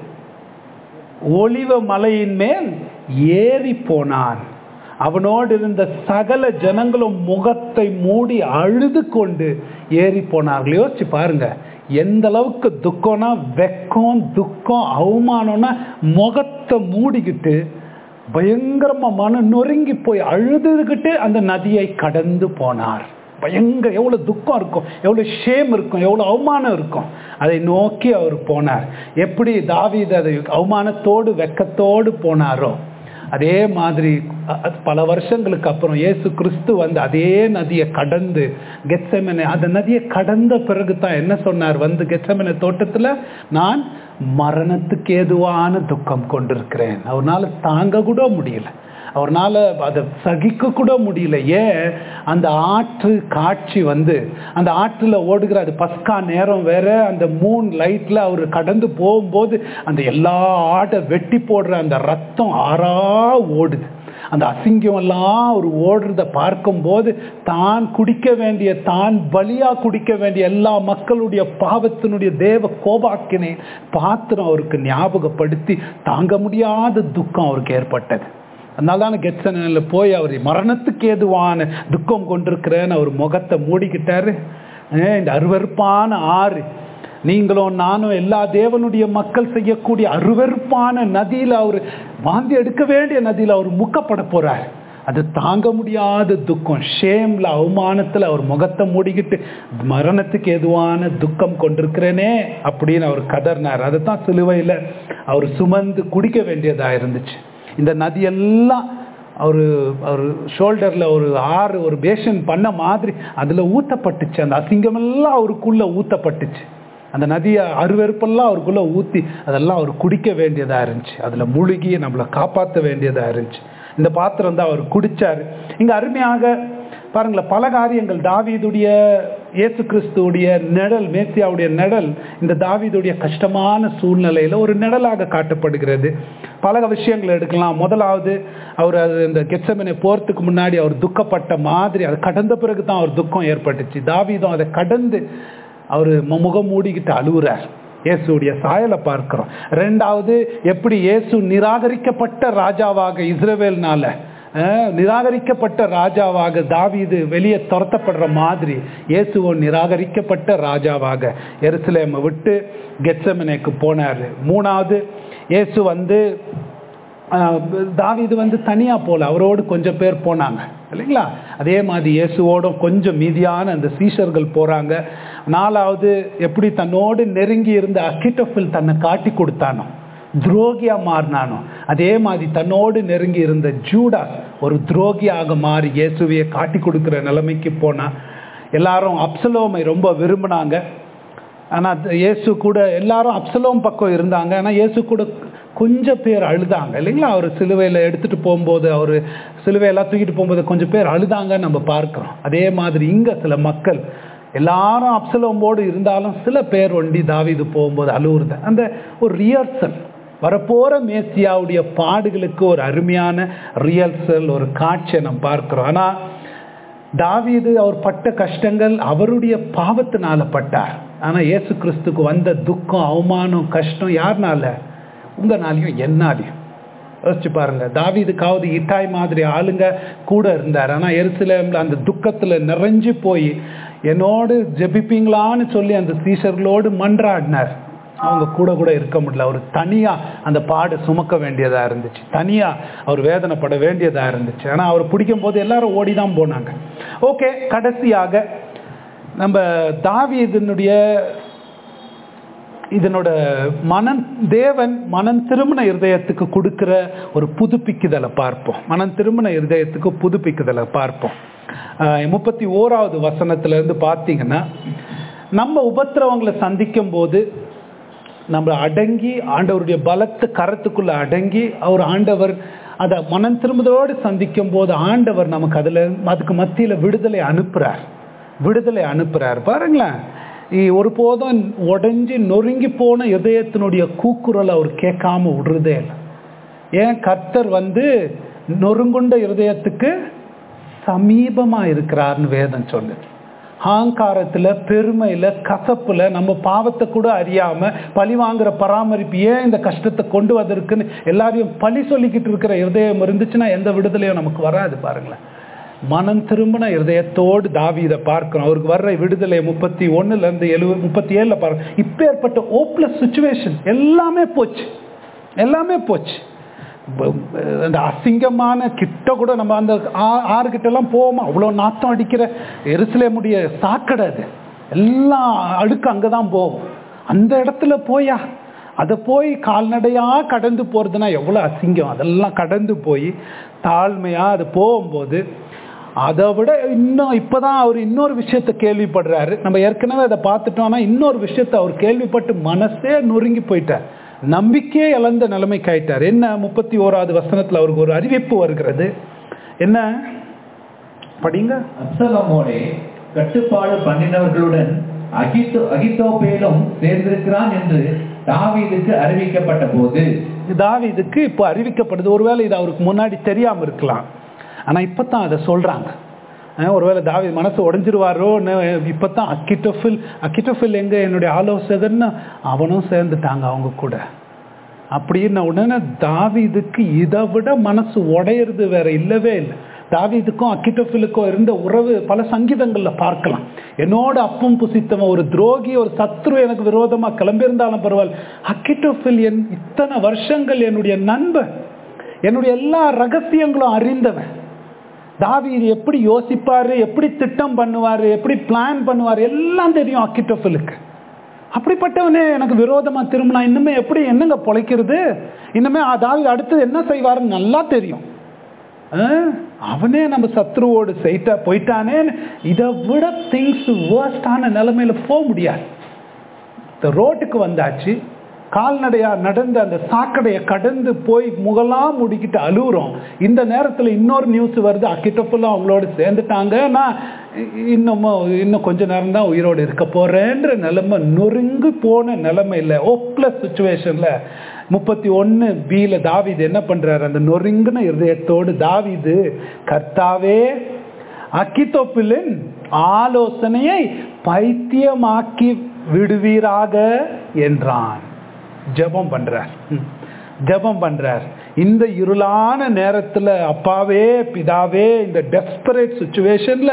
ஒலிவ மலையின் மேல் ஏறி போனான். அவனோடு இருந்த சகல ஜனங்களும் முகத்தை மூடி அழுது கொண்டு ஏறி போனார்கள். யோசிச்சு பாருங்க, எந்த அளவுக்கு துக்கம்னா, வெக்கம், துக்கம், அவமானம்னா முகத்தை மூடிக்கிட்டு பயங்கரமா மனம் நொறுங்கி போய் அழுதுகிட்டு அந்த நதியை கடந்து போனார். பயங்கர எவ்வளவு துக்கம் இருக்கும், எவ்வளவு ஷேம் இருக்கும், எவ்வளவு அவமானம் இருக்கும். அதை நோக்கி அவர் போனார். எப்படி தாவீது அதை அவமானத்தோடு வெக்கத்தோடு போனாரோ அதே மாதிரி பல வருஷங்களுக்கு அப்புறம் இயேசு கிறிஸ்து அதே நதியை கடந்து கெத்செமனே, அந்த நதியை கடந்த பிறகு தான் என்ன சொன்னார்? கெத்செமனே தோட்டத்துல நான் மரணத்துக்கு ஏதுவான துக்கம் கொண்டிருக்கிறேன். அவனால தாங்க கூட முடியல, அவர்னால அதை சகிக்க கூட முடியல. ஏன்? அந்த ஆற்று காட்சி அந்த ஆற்றுல ஓடுகிற, அது பஸ்கா நேரம் வேற, அந்த மூன் லைட்ல அவர் கடந்து போகும்போது அந்த எல்லா ஆட்டை வெட்டி போடுற அந்த ரத்தம் ஆறா ஓடுது. அந்த அசிங்கம் எல்லாம் அவர் ஓடுறத பார்க்கும்போது தான் குடிக்க வேண்டிய, தான் பலியா குடிக்க வேண்டிய எல்லா மக்களுடைய பாவத்தினுடைய தேவ கோபாக்கினை பாத்திரம் அவருக்கு ஞாபகப்படுத்தி தாங்க முடியாத துக்கம் அவருக்கு ஏற்பட்டது. அதனால தானே கெத்செமனேல போய் அவர் மரணத்துக்கு ஏதுவான துக்கம் கொண்டிருக்கிறேன்னு அவர் முகத்தை மூடிக்கிட்டாரு. இந்த அருவருப்பான ஆறு, நீங்களும் நானும் எல்லா தேவனுடைய மக்கள் செய்யக்கூடிய அருவருப்பான நதியில் அவர் வாந்தி எடுக்க வேண்டிய நதியில் அவர் முக்கப்பட போறார். அது தாங்க முடியாத துக்கம், ஷேம்ல, அவமானத்தில் அவர் முகத்தை மூடிக்கிட்டு மரணத்துக்கு எதுவான துக்கம் கொண்டிருக்கிறேனே அப்படின்னு அவர் கதர்னார். அதை தான் சிலுவையில் அவர் சுமந்து குடிக்க வேண்டியதா இருந்துச்சு. இந்த நதியெல்லாம் அவர் ஷோல்டர்ல ஒரு பேஷன் பண்ண மாதிரி அதுல ஊத்தப்பட்டுச்சு. அந்த அசிங்கமெல்லாம் அவருக்குள்ள ஊத்தப்பட்டுச்சு. அந்த நதியை அருவெருப்பெல்லாம் அவருக்குள்ள ஊத்தி அதெல்லாம் அவர் குடிக்க வேண்டியதா இருந்துச்சு. அதுல முழுகி நம்மளை காப்பாற்ற வேண்டியதா இருந்துச்சு. இந்த பாத்திரம் தான் அவர் குடிச்சாரு. இங்க அருமையாக பாருங்களேன், பல காரியங்கள் தாவீதுடைய, இயேசு கிறிஸ்துடைய நிழல், மேசியாவுடைய நிழல் இந்த தாவீதுடைய கஷ்டமான சூழ்நிலையில ஒரு நிழலாக காட்டப்படுகிறது. பல விஷயங்களை எடுக்கலாம். முதலாவது, அவர் இந்த கெத்செமனே போறதுக்கு முன்னாடி அவர் துக்கப்பட்ட மாதிரி, அது கடந்த பிறகு தான் அவர் துக்கம் ஏற்பட்டுச்சு. தாவீதும் அதை கடந்து அவர் முகம் மூடிக்கிட்டு அழுகுறார். இயேசுடைய சாயலை பார்க்கிறோம். ரெண்டாவது, எப்படி இயேசு நிராகரிக்கப்பட்ட ராஜாவாக, இஸ்ரவேல்னால நிராகரிக்கப்பட்ட ராஜாவாக தாவீது வெளியே துரத்தப்படுற மாதிரி இயேசுவும் நிராகரிக்கப்பட்ட ராஜாவாக எருசலேமை விட்டு கெத்செமனேக்கு போனார். மூணாவது, இயேசு தாவீது தனியா போல, அவரோடு கொஞ்சம் பேர் போனாங்க இல்லைங்களா? அதே மாதிரி இயேசுவோடும் கொஞ்சம் மீதியான அந்த சீஷர்கள் போறாங்க. நாலாவது, எப்படி தன்னோடு நெருங்கி இருந்த அகிட்டோபேல் தன்னை காட்டி கொடுத்தானோ, துரோகியா மாறினானோ, அதே மாதிரி தன்னோடு நெருங்கி இருந்த ஜூடாஸ் ஒரு துரோகியாக மாறி இயேசுவையை காட்டி கொடுக்கிற நிலைமைக்கு போனா. எல்லாரும் அப்சலோமை ரொம்ப விரும்பினாங்க. ஆனால் இயேசு கூட, எல்லாரும் அப்சலோம் பக்கம் இருந்தாங்க. ஆனால் இயேசு கூட கொஞ்சம் பேர் அழுதாங்க இல்லைங்களா? அவர் சிலுவையில் எடுத்துகிட்டு போகும்போது, அவர் சிலுவையெல்லாம் தூக்கிட்டு போகும்போது கொஞ்சம் பேர் அழுதாங்கன்னு நம்ம பார்க்குறோம். அதே மாதிரி இங்கே சில மக்கள் எல்லாரும் அப்சலோம்போடு இருந்தாலும் சில பேர் ஒண்டி தாவீது போகும்போது அழுவுறது. அந்த ஒரு ரிஹர்சல், வரப்போகிற மேசியாவுடைய பாடுகளுக்கு ஒரு அருமையான ரிஹர்சல், ஒரு காட்சியை நம்ம பார்க்குறோம். ஆனால் தாவீது அவர் பட்ட கஷ்டங்கள் அவருடைய பாவத்தினால பட்டார். ஆனால் இயேசு கிறிஸ்துக்கு வந்த துக்கம், அவமானம், கஷ்டம் யாருனால? உங்களாலையும் என்னாலையும். யோசிச்சு பாருங்க. தாவீதுக்காவது இட்டாய் மாதிரி ஆளுங்க கூட இருந்தார். ஆனால் எருசலேம்ல அந்த துக்கத்தில் நிறைஞ்சு போய் என்னோடு ஜெபிப்பீங்களான்னு சொல்லி அந்த சீஷர்களோடு மன்றாடினார். அவங்க கூட கூட இருக்க முடியல. அவர் தனியா அந்த பாடு சுமக்க வேண்டியதா இருந்துச்சு, தனியா அவர் வேதனைப்பட வேண்டியதா இருந்துச்சு. ஆனா அவர் பிடிக்கும் போது எல்லாரும் ஓடிதான் போனாங்க. ஓகே, கடைசியாக நம்ம தாவீதினுடைய இதனோட தேவன் மனம் திரும்பின இருதயத்துக்கு கொடுக்கிற ஒரு புதுப்பிக்குதலை பார்ப்போம். மனம் திரும்பின இருதயத்துக்கு புதுப்பிக்குதலை பார்ப்போம். 31வது வசனத்துல இருந்து பார்த்தீங்கன்னா, நம்ம உபத்திரவங்களை சந்திக்கும் போது நம்ம அடங்கி ஆண்டவருடைய பலத்து கரத்துக்குள்ள அடங்கி ஆண்டவர் அதை மனம் திரும்புதலோடு சந்திக்கும் போது ஆண்டவர் நமக்கு அதுக்கு மத்தியில விடுதலை அனுப்புறார். பாருங்களேன், ஒருபோதும் உடைஞ்சி நொறுங்கி போன இதயத்தினுடைய கூக்குரல் அவர் கேட்காம விடுறதே இல்லை. ஏன்? கர்த்தர் நொறுங்குண்ட இருதயத்துக்கு சமீபமா இருக்கிறார்னு வேதம் சொல்லுது. ஆங்காரத்துல, பெருமையில, கசப்புல, நம்ம பாவத்தை கூட அறியாம பழி வாங்குற பராமரிப்பு, ஏன் இந்த கஷ்டத்தை கொண்டு வந்திருக்குன்னு எல்லாரையும் பழி சொல்லிக்கிட்டு இருக்கிற இருதயம் இருந்துச்சுன்னா எந்த விடுதலையும் நமக்கு வராது. பாருங்களேன், மனம் திரும்பின இருதயத்தோடு தாவீதை பார்க்கணும். அவருக்கு வர்ற விடுதலை 31 37 பாருங்க. இப்ப ஏற்பட்ட ஹோப்லெஸ் சிச்சுவேஷன் எல்லாமே போச்சு. அந்த அசிங்கமான கிட்ட கூட நம்ம அந்த ஆறு கிட்ட எல்லாம் போவோமா? அவ்வளவு நாத்தம் அடிக்கிற எருசலேமுடைய சாக்கடை, அது எல்லாம் அழுக்கு அங்கதான் போகும். அந்த இடத்துல அதை போய் கால்நடையா கடந்து போறதுன்னா எவ்வளவு அசிங்கம். அதெல்லாம் கடந்து போய் தாழ்மையா அது போகும்போது, அதை விட இன்னும் இப்பதான் அவர் இன்னொரு விஷயத்த கேள்விப்படுறாரு. நம்ம ஏற்கனவே அதை பார்த்துட்டோம்னா இன்னொரு விஷயத்த அவர் கேள்விப்பட்டு மனசே நொறுங்கி போயிட்டார், நம்பிக்கையே இழந்த நிலைமைக்கு ஆயிட்டார். என்ன? 31வது வசனத்துல அவருக்கு ஒரு அறிவிப்பு வருகிறது. என்ன படிங்க. அப்சலோமோடே கட்டுப்பாடு பண்ணினவர்களுடன் அகித்தோப்பேலும் சேர்ந்திருக்கிறான் என்று தாவீதுக்கு அறிவிக்கப்பட்ட போது தாவீதுக்கு இப்போ அறிவிக்கப்படுது. ஒருவேளை இது அவருக்கு முன்னாடி தெரியாமல் இருக்கலாம், ஆனால் இப்போ தான் அதை சொல்கிறாங்க. ஒருவேளை தாவீது மனசு உடஞ்சிருவாரோன்னு இப்போ தான் அக்கிட்டோஃபில் எங்கே என்னுடைய ஆலோசகர்னு அவனும் சேர்ந்துட்டாங்க அவங்க கூட. அப்படின்ன உடனே தாவீதுக்கு இதை விட மனசு உடையிறது வேற இல்லவே இல்லை. தாவீதுக்கும் அக்கிட்டோஃபிலுக்கும் இருந்த உறவு பல சங்கீதங்கள்ல பார்க்கலாம். என்னோட அப்பம் புசித்தவன், ஒரு துரோகி, ஒரு சத்ரு எனக்கு விரோதமா கிளம்பியிருந்தாலும் பரவாயில்ல, அக்கிட்டோஃபில் இத்தனை வருஷங்கள் என்னுடைய நண்பன், என்னுடைய எல்லா ரகசியங்களும் அறிந்தவன். தாவீது எப்படி யோசிப்பாரு, எப்படி திட்டம் பண்ணுவாரு, எப்படி பிளான் பண்ணுவாரு, எல்லாம் தெரியும் அக்கிட்டோஃபிலுக்கு. அப்படிப்பட்டவனே எனக்கு விரோதமா திரும்பினா இன்னுமே எப்படி என்னங்க பொழைக்கிறது, இன்னுமே தாவீது அடுத்தது என்ன செய்வாருன்னு நல்லா தெரியும். அவனே நம்ம சத்ருவோடு போயிட்டானே, இதை விட திங்ஸ் வேர்ஸ்டான நிலைமையில போக முடியாது. ரோட்டுக்கு வந்தாச்சு, கால்நடையா நடந்து அந்த சாக்கடையை கடந்து போய் முகலாம் முடிக்கிட்டு அழுகுறோம். இந்த நேரத்தில் இன்னொரு நியூஸ் வருது, அக்கிட்டோஃபில் அவங்களோட சேர்ந்துட்டாங்க, நான் இன்னும் கொஞ்ச நேரம் தான் உயிரோடு இருக்க போறேன்ற நிலைமை, நொறுங்கு போன நிலைமையில் ஹோப்லெஸ் சுச்சுவேஷன்ல 31b தாவீது என்ன பண்றாரு, அந்த நொறுங்கின இருதயத்தோடு தாவீது, கர்த்தாவே அக்கித்தோப்பிலின் ஆலோசனையை பைத்தியமாக்கி விடுவீராக என்றான். ஜெபம் பண்றார். இந்த இருளான நேரத்துல அப்பாவே பிதாவே, இந்த டெஸ்பரேட் சுச்சுவேஷன்ல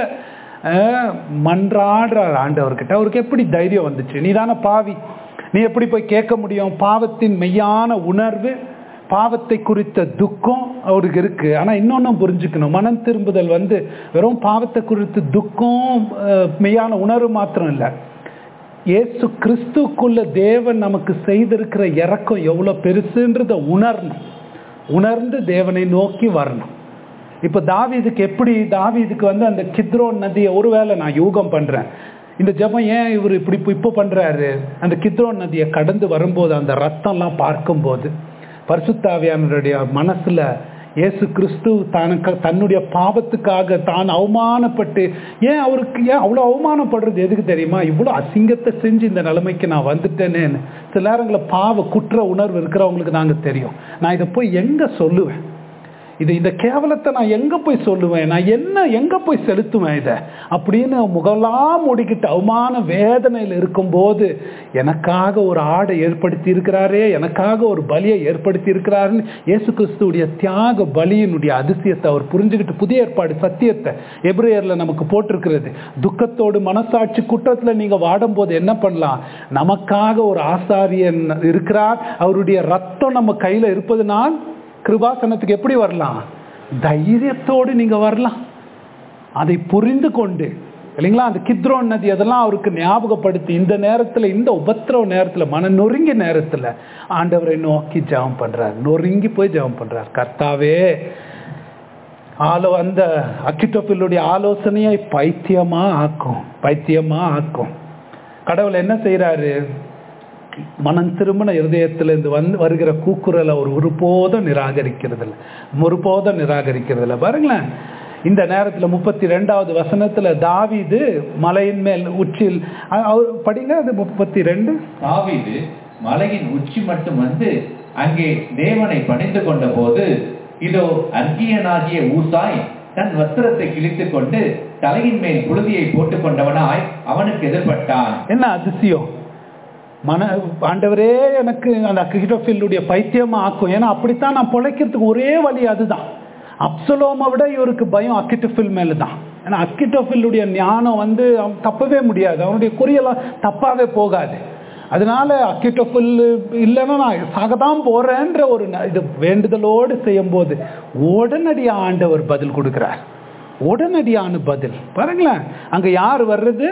மன்றாடுறார் ஆண்டவர்கிட்ட. அவருக்கு எப்படி தைரியம் வந்துச்சு? நீ தானே பாவி, நீ எப்படி போய் கேட்க முடியும்? பாவத்தின் மெய்யான உணர்வு, பாவத்தை குறித்த துக்கம் அவருக்கு இருக்கு. ஆனா இன்னொன்னும் புரிஞ்சுக்கணும், மனம் திரும்புதல் வெறும் பாவத்தை குறித்து துக்கம் மெய்யான உணர்வு மாத்திரம் இல்லை, இயேசு கிறிஸ்துக்குள்ள தேவன் நமக்கு செய்திருக்கிற இரக்கம் எவ்வளவு பெருசுன்றத உணர்ந்து தேவனை நோக்கி வரணும். இப்ப தாவீதுக்கு அந்த கித்ரோன் நதியை, ஒருவேளை நான் யூகம் பண்றேன், இந்த ஜெபம் ஏன் இவர் இப்போ பண்றாரு, அந்த கித்ரோன் நதியை கடந்து வரும்போது அந்த ரத்தம்லாம் பார்க்கும்போது பரிசுத்த ஆவியானவருடைய மனசுல இயேசு கிறிஸ்து தன்னுடைய பாவத்துக்காக தான் அவமானப்பட்டு, ஏன் அவ்வளோ அவமானப்படுறது எதுக்கு தெரியுமா? இவ்வளோ அசிங்கத்தை செஞ்சு இந்த நிலைமைக்கு நான் வந்துட்டேனேன்னு. சில நேரங்களில் பாவ குற்ற உணர்வு இருக்கிறவங்களுக்கு நாங்கள் தெரியும், நான் இதை போய் எங்கே சொல்லுவேன், இந்த கேவலத்தை நான் எங்கே போய் சொல்லுவேன், நான் எங்கே போய் செலுத்துவேன் இதை அப்படின்னு முகலாம் முடிக்கிட்டு அவமான வேதனையில் இருக்கும்போது, எனக்காக ஒரு ஆடை ஏற்படுத்தி இருக்கிறாரே, எனக்காக ஒரு பலியை ஏற்படுத்தி இருக்கிறாருன்னு இயேசு கிறிஸ்துடைய தியாக பலியினுடைய அதிசயத்தை அவர் புரிஞ்சுக்கிட்டு, புதிய ஏற்பாடு சத்தியத்தை எபிரேயர்ல நமக்கு போட்டிருக்கிறது, துக்கத்தோடு மனசாட்சி குற்றத்தில் நீங்க வாடும் போது என்ன பண்ணலாம், நமக்காக ஒரு ஆசாரியன் இருக்கிறார், அவருடைய ரத்தம் நம்ம கையில இருப்பதுனால் கிருபாசனத்துக்கு எப்படி வரலாம், தைரியத்தோடு நீங்க வரலாம். அதை புரிந்து கொண்டு இல்லைங்களா, அந்த கித்ரோன் நதி அதெல்லாம் அவருக்கு ஞாபகப்படுத்தி, இந்த நேரத்துல, இந்த உபத்திரவ நேரத்துல, மன நொறுங்கி நேரத்துல ஆண்டவரை நோக்கி ஜெபம் பண்றார், நொறுங்கி போய் ஜெபம் பண்றார். கர்த்தாவே, அந்த அக்கிட்டோஃபிலுடைய ஆலோசனையை பைத்தியமா ஆக்கும். கடவுள் என்ன செய்யறாரு, மனம் திரும்பின இருதயத்திலிருந்து வருகிற கூக்குரலை அவர் ஒருபோதும் நிராகரிக்கிறதில்ல. பாருங்களேன், இந்த நேரத்தில் 32வது வசனத்துல தாவீது மலையின் மேல் உச்சியில் படிங்க, அது 32. தாவீது மலையின் உச்சி மட்டும் அங்கே தேவனை பணிந்து கொண்ட போது, இதோ அர்கியனாகிய ஊசாய் தன் வஸ்திரத்தை கிழித்துக் கொண்டு தலையின் மேல் புழுதியை போட்டுக் கொண்டவனாய் அவனுக்கு எதிர்பட்டான். என்ன அதிசயம்! ஆண்டவரே, எனக்கு அந்த அக்கிட்டோஃபிலுடைய பைத்தியமா ஆக்கும், ஏன்னா அப்படித்தான் நான் பொழைக்கிறதுக்கு ஒரே வழி அதுதான். அப்சலோமை விட இவருக்கு பயம் அக்கிட்டோஃபில் மேலதான். ஏன்னா அக்கிட்டோஃபிலுடைய ஞானம் தப்பவே முடியாது, அவனுடைய குறியெல்லாம் தப்பாவே போகாது. அதனால அக்கிட்டோஃபில் இல்லைன்னா நான் சாகத்தான் போறேன்ற ஒரு இது வேண்டுதலோடு செய்யும் போது உடனடியா ஆண்டவர் பதில் கொடுக்கிறார். உடனடியான பதில் பாருங்களேன். அங்க யார் வர்றது?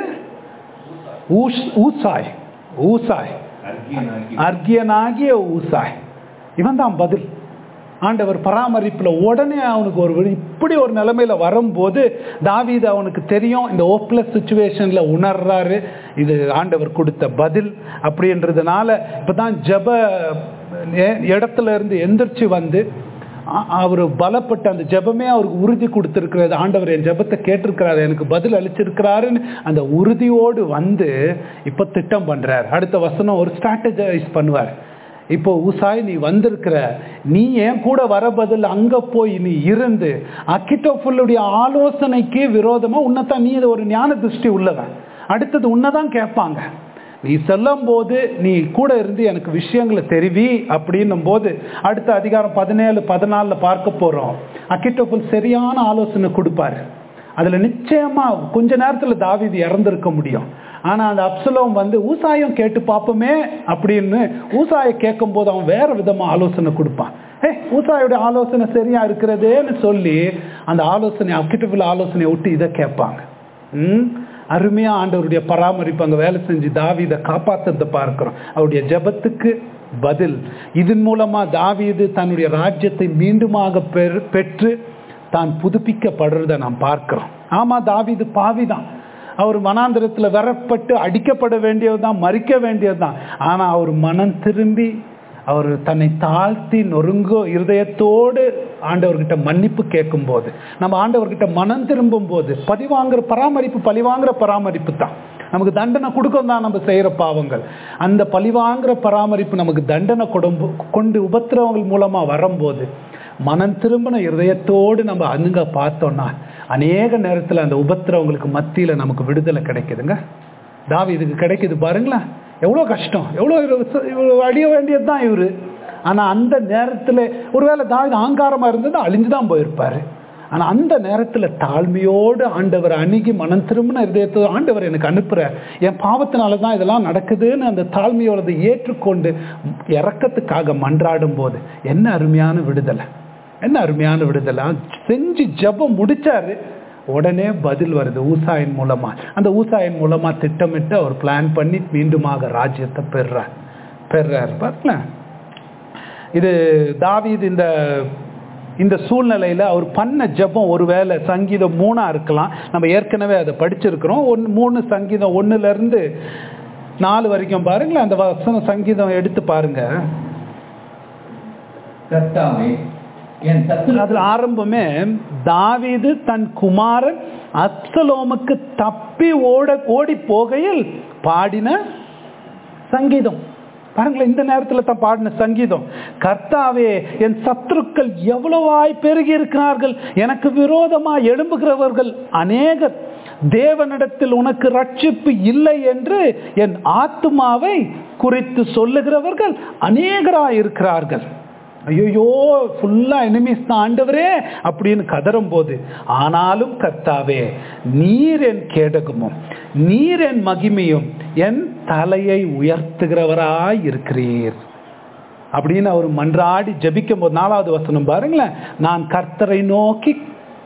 ஊசாய், அர்கியனாகிய ஊசாய், இவன் தான் பதில். ஆண்டவர் பராமரிப்புல உடனே அவனுக்கு இப்படி ஒரு நிலைமையில வரும்போது தாவீது அவனுக்கு தெரியும், இந்த ஹோப்லெஸ் சிச்சுவேஷன்ல உணர்றாரு, இது ஆண்டவர் கொடுத்த பதில் அப்படின்றதுனால இப்பதான் ஜெப இடத்துல இருந்து எந்திரிச்சு அவர் பலப்பட்ட அந்த ஜெபமே அவருக்கு உறுதி கொடுத்திருக்கிறது. ஆண்டவர் என் ஜெபத்தை கேட்டிருக்கிறாரு, எனக்கு பதில் அளிச்சிருக்கிறாருன்னு அந்த உறுதியோடு இப்ப திட்டம் பண்றார். அடுத்த வசனம் ஒரு ஸ்ட்ராட்டஜைஸ் பண்ணுவார். இப்போ ஊசாய் நீ வந்திருக்கிற, நீ ஏன் கூட வர பதில் அங்க போய் நீ இருந்து அகித்தோப்பேலுடைய ஆலோசனைக்கு விரோதமா உன்னைத்தான், நீ ஒரு ஞான திருஷ்டி உள்ளவன், அடுத்தது உன்னைதான் கேட்பாங்க. நீ சொல்லும் போது நீ கூட இருந்து எனக்கு விஷயங்களை தெரிவி அப்படின்னும் போது அடுத்த அதிகாரம் 17-14 பார்க்க போறோம். அகித்தோப்பேல் சரியான ஆலோசனை கொடுப்பாரு. அதுல நிச்சயமா கொஞ்ச நேரத்துல தாவீது இறந்திருக்க முடியும். ஆனா அந்த அப்சலோம் ஊசாயம் கேட்டு பார்ப்போமே அப்படின்னு ஊசாயை கேட்கும் போது அவன் வேற விதமா ஆலோசனை கொடுப்பான். ஊசாயோட ஆலோசனை சரியா இருக்கிறதேன்னு சொல்லி அந்த ஆலோசனை அகித்தோப்பேல் ஆலோசனையை விட்டு இதை கேட்பாங்க. அருமையா ஆண்டவருடைய பராமரிப்பு அங்க வேலை செஞ்சு தாவீதை காப்பாத்துறத பார்க்கிறோம். அவருடைய ஜெபத்துக்கு பதில். இதன் மூலமா தாவீது தன்னுடைய ராஜ்யத்தை மீண்டுமாக பெற்று தான் புதுப்பிக்கப்படுறத நாம் பார்க்கிறோம். ஆமா, தாவீது பாவிதான். அவர் வனாந்திரத்துல வரப்பட்டு அடிக்கப்பட வேண்டியதுதான், மறிக்க வேண்டியதுதான். ஆனா அவர் மனம் திரும்பி அவர் தன்னை தாழ்த்தி நொறுங்கோ இருதயத்தோடு ஆண்டவர்கிட்ட மன்னிப்பு கேட்கும் போது, நம்ம ஆண்டவர்கிட்ட மனம் திரும்பும் போது பழிவாங்குற பராமரிப்பு தான். நமக்கு தண்டனை கொடுக்கும் தான் நம்ம செய்யற பாவங்கள். அந்த பழிவாங்குற பராமரிப்பு நமக்கு தண்டனை கொண்டு உபத்திரவங்கள் மூலமா வரும்போது மனம் திரும்பின இருதயத்தோடு நம்ம அணுங்க பார்த்தோம்னா அநேக நேரத்தில் அந்த உபத்திரவங்களுக்கு மத்தியில் நமக்கு விடுதலை கிடைக்குதுங்க. தாவீதுக்கு கிடைக்குது பாருங்களேன். எவ்வளோ கஷ்டம், எவ்வளோ அழிய வேண்டியது தான் இவரு. ஆனால் அந்த நேரத்தில் ஒருவேளை தாவீது ஆங்காரமாக இருந்தது அழிஞ்சுதான் போயிருப்பாரு. ஆனால் அந்த நேரத்தில் தாழ்மையோடு ஆண்டவர் அணுகி மனம் திரும்பின இருதயத்தோடு ஆண்டவர் எனக்கு அனுப்புகிற என் பாவத்தினால தான் இதெல்லாம் நடக்குதுன்னு அந்த தாழ்மையோட ஏற்றுக்கொண்டு இறக்கத்துக்காக மன்றாடும் போது என்ன அருமையான விடுதலை, என்ன அருமையான விடுதலை. செஞ்சு ஜெபம் முடிச்சாரு, உடனே பதில் வருது ஊசாயின் மூலமா. அந்த ஊசாயின் மூலமா திட்டமிட்டு அவர் பிளான் பண்ணி மீண்டுமாக ராஜ்யத்தை பெறார் பாருங்களேன். இது தாவீது இந்த சூழ்நிலையில அவர் பண்ண ஜெபம் ஒருவேளை சங்கீதம் 3 இருக்கலாம். நம்ம ஏற்கனவே அதை படிச்சிருக்கிறோம். 3 சங்கீதம் 1-4 வரைக்கும் பாருங்களேன். அந்த வசனம் சங்கீதம் எடுத்து பாருங்க. அதுல ஆரம்பமே தாவீது தன் குமாரன் அப்சலோமுக்கு தப்பி ஓடி போகையில் பாடின சங்கீதம் பாருங்களேன். இந்த நேரத்துல தான் பாடின சங்கீதம். கர்த்தாவே, என் சத்துருக்கள் எவ்வளவாய் பெருகி இருக்கிறார்கள், எனக்கு விரோதமா எழும்புகிறவர்கள் அநேகர். தேவனிடத்தில் உனக்கு ரட்சிப்பு இல்லை என்று என் ஆத்துமாவை குறித்து சொல்லுகிறவர்கள் அநேகராய் இருக்கிறார்கள். ஐயோ, ஃபுல்லா எனிமீஸ் தான் ஆண்டவரே அப்படின்னு கதறும் போது, ஆனாலும் கர்த்தாவே, நீர் என் கேடகமும் நீர் என் மகிமையும் என் தலையை உயர்த்துகிறவராய் இருக்கிறீர் அப்படின்னு அவர் மன்றாடி ஜபிக்கும் போது 4வது வசனம் பாருங்களேன். நான் கர்த்தரை நோக்கி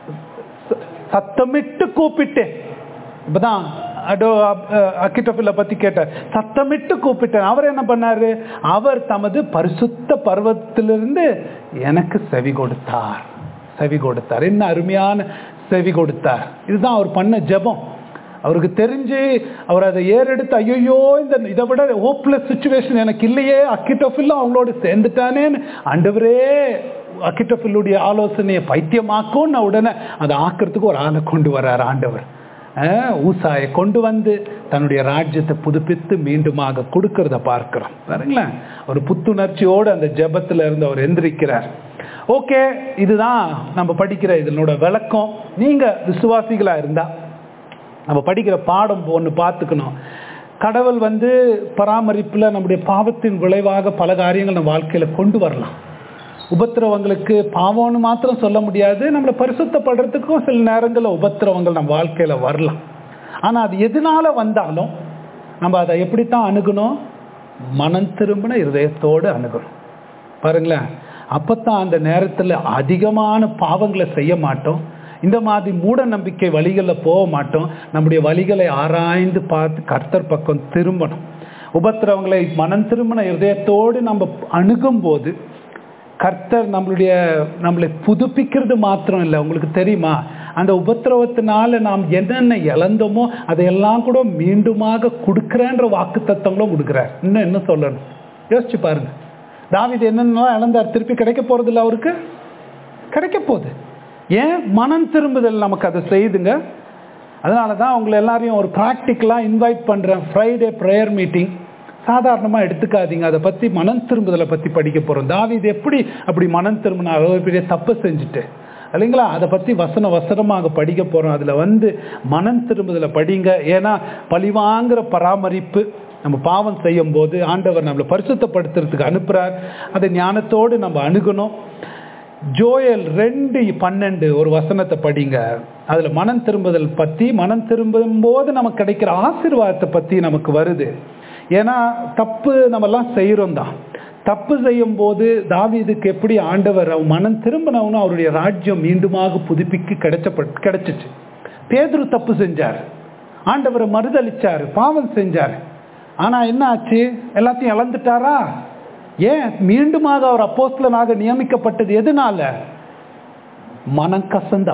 சத்தமிட்டு கூப்பிட்டேன். இப்பதான் அகித்தோப்பேலை பத்தி கேட்டார். சத்தமிட்டு கூப்பிட்டார். அவர் என்ன பண்ணாரு? அவர் தமது பரிசுத்த பர்வத்திலிருந்து எனக்கு செவி கொடுத்தார். என்ன அருமையான செவி கொடுத்தார். இதுதான் அவர் பண்ண ஜெபம். அவருக்கு தெரிஞ்சு அவர் அதை ஏறெடுத்து, ஐயோ இதை விட ஹோப்லெஸ் சிச்சுவேஷன் எனக்கு இல்லையே, அகித்தோப்பேல் அவங்களோட சேர்ந்துட்டானேன்னு ஆண்டவரே அகித்தோப்பேலுடைய ஆலோசனையை பைத்தியமாக்கும்னு உடனே அதை ஆக்கிறதுக்கு ஒரு ஆளை கொண்டு வர்றார் ஆண்டவர். ஊசாயை கொண்டு வந்து தன்னுடைய ராஜ்யத்தை புதுப்பித்து மீண்டுமாக கொடுக்கறத பார்க்கிறோம் பாருங்களேன். ஒரு புத்துணர்ச்சியோடு அந்த ஜெபத்துல இருந்து அவர் எந்திரிக்கிறார். ஓகே, இதுதான் நம்ம படிக்கிற இதனோட விளக்கம். நீங்க விசுவாசிகளா இருந்தா நம்ம படிக்கிற பாடம் ஒன்று பார்த்துக்கணும். கடவுள் பராமரிப்புல நம்முடைய பாவத்தின் விளைவாக பல காரியங்கள் நம்ம வாழ்க்கையில கொண்டு வரலாம். உபத்திரவங்களுக்கு பாவம்னு மாத்திரம் சொல்ல முடியாது, நம்மளை பரிசுத்தப்படுறதுக்கும் சில நேரங்களில் உபத்திரவங்கள் நம்ம வாழ்க்கையில வரலாம். ஆனா அது எதனால வந்தாலும் நம்ம அதை எப்படித்தான் அணுகணும்? மனம் திரும்பின இருதயத்தோடு அணுகணும் பாருங்களேன். அப்பத்தான் அந்த நேரத்துல அதிகமான பாவங்களை செய்ய மாட்டோம். இந்த மாதிரி மூட நம்பிக்கை வழிகளில் போக மாட்டோம். நம்முடைய வழிகளை ஆராய்ந்து பார்த்து கர்த்தர் பக்கம் திரும்பணும். உபத்திரவங்களை மனம் திரும்பின இருதயத்தோடு நம்ம அணுகும் போது கர்த்தர் நம்மளை புதுப்பிக்கிறது மாத்திரம் இல்லை. உங்களுக்கு தெரியுமா, அந்த உபத்திரவத்தினால நாம் என்னென்ன இழந்தோமோ அதையெல்லாம் கூட மீண்டுமாக கொடுக்குறேன்ற வாக்கு தத்தங்களும் கொடுக்குறார். இன்னும் என்ன சொல்லணும் யோசிச்சு பாருங்க. தாவீது என்னென்ன இழந்தார், திருப்பி கிடைக்க போறது இல்லை, அவருக்கு கிடைக்க போகுது. ஏன்? மனம் திரும்புதல் நமக்கு அதை செய்துங்க. அதனால தான் உங்களை எல்லாரையும் ஒரு ப்ராக்டிக்கலாக இன்வைட் பண்ணுறேன். ஃப்ரைடே ப்ரேயர் மீட்டிங் சாதாரணமாக எடுத்துக்காதீங்க. அதை பற்றி மனம் திரும்புதலை பற்றி படிக்க போகிறோம். தாவீது எப்படி அப்படி மனம் திரும்பினா, அவ்வளோ பெரிய தப்பை செஞ்சுட்டு இல்லைங்களா, அதை பற்றி வசனமாக படிக்க போகிறோம். அதில் மனம் திரும்புதலை படிங்க. ஏன்னா பழிவாங்கிற பராமரிப்பு, நம்ம பாவம் செய்யும் போது ஆண்டவர் நம்மளை பரிசுத்தப்படுத்துறதுக்கு அனுப்புகிறார். அதை ஞானத்தோடு நம்ம அணுகணும். ஜோயல் 2:12 ஒரு வசனத்தை படிங்க. அதில் மனம் திரும்புதல் பற்றி, மனம் திரும்பும் போது நமக்கு கிடைக்கிற ஆசீர்வாதத்தை பற்றி நமக்கு வருது. ஏன்னா தப்பு நம்மெல்லாம் செய்கிறோம் தான். தப்பு செய்யும் போது தாவீதுக்கு எப்படி ஆண்டவர் அவன் மனம் திரும்பினவனும் அவருடைய ராஜ்யம் மீண்டுமாக புதுப்பிக்க கிடைச்சிச்சு. பேதுரு தப்பு செஞ்சார், ஆண்டவரை மறுதளிச்சார், பாவம் செஞ்சார். ஆனால் என்ன ஆச்சு? எல்லாத்தையும் இழந்துட்டாரா? ஏன் மீண்டுமாக அவர் அப்போஸ்தலனாக நியமிக்கப்பட்டது எதனால? மனம் கசந்து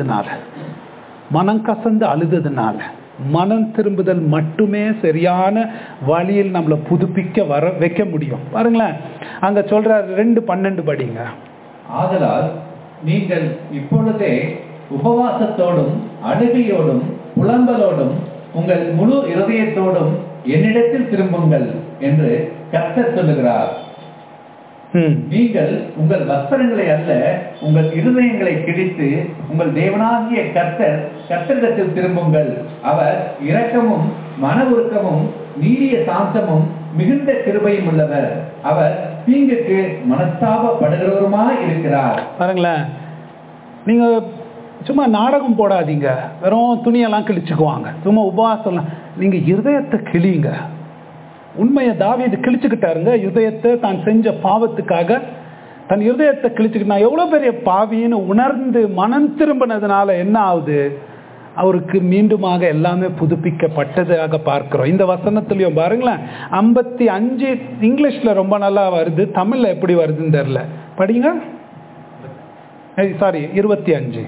அழுததுனால. மனம் திரும்புதல் மட்டுமே சரியான வழியில் நம்மளை புதுப்பிக்க வைக்க முடியும். பாருங்களேன், அங்க சொல்றாரு 2:12 படிங்க. ஆதலால் நீங்கள் இப்பொழுதே உபவாசத்தோடும் அழுகையோடும் புலம்பலோடும் உங்கள் முழு இருதயத்தோடும் என்னிடத்தில் திரும்புங்கள் என்று கர்த்தர் சொல்லுகிறார். நீங்கள் உங்கள் வஸ்திரங்களை அல்ல, உங்கள் இருதயங்களை கிழித்து உங்கள் தேவனாகிய கர்த்தரிடத்தில் திரும்புங்கள். அவர் இரக்கமும் மன உருக்கமும் நீடிய சாந்தமும் மிகுந்த கிருபையும் உள்ளவர். அவர் தீங்குக்கு மனஸ்தாபப்படுகிறவருமாய் இருக்கிறார். பாருங்களேன், நீங்க சும்மா நாடகம் போடாதீங்க, வெறும் துணியெல்லாம் கிழிச்சுக்குவாங்க, சும்மா உபவாசம்லாம். நீங்க இருதயத்தை கிழிங்க. உண்மையை தாவீது கிழிச்சுக்கிட்டாருங்க. இருதயத்தை தான் செஞ்ச பாவத்துக்காக தன் இருதயத்தை கிழிச்சுக்கிட்டு, நான் எவ்வளோ பெரிய பாவின்னு உணர்ந்து மனம் திரும்பினதுனால என்ன ஆகுது? அவருக்கு மீண்டுமாக எல்லாமே புதுப்பிக்கப்பட்டதாக பார்க்கிறோம். இந்த வசனத்துலையும் பாருங்களேன், 55 இங்கிலீஷில் ரொம்ப நல்லா வருது, தமிழில் எப்படி வருதுன்னு தெரியல, படிங்க. 25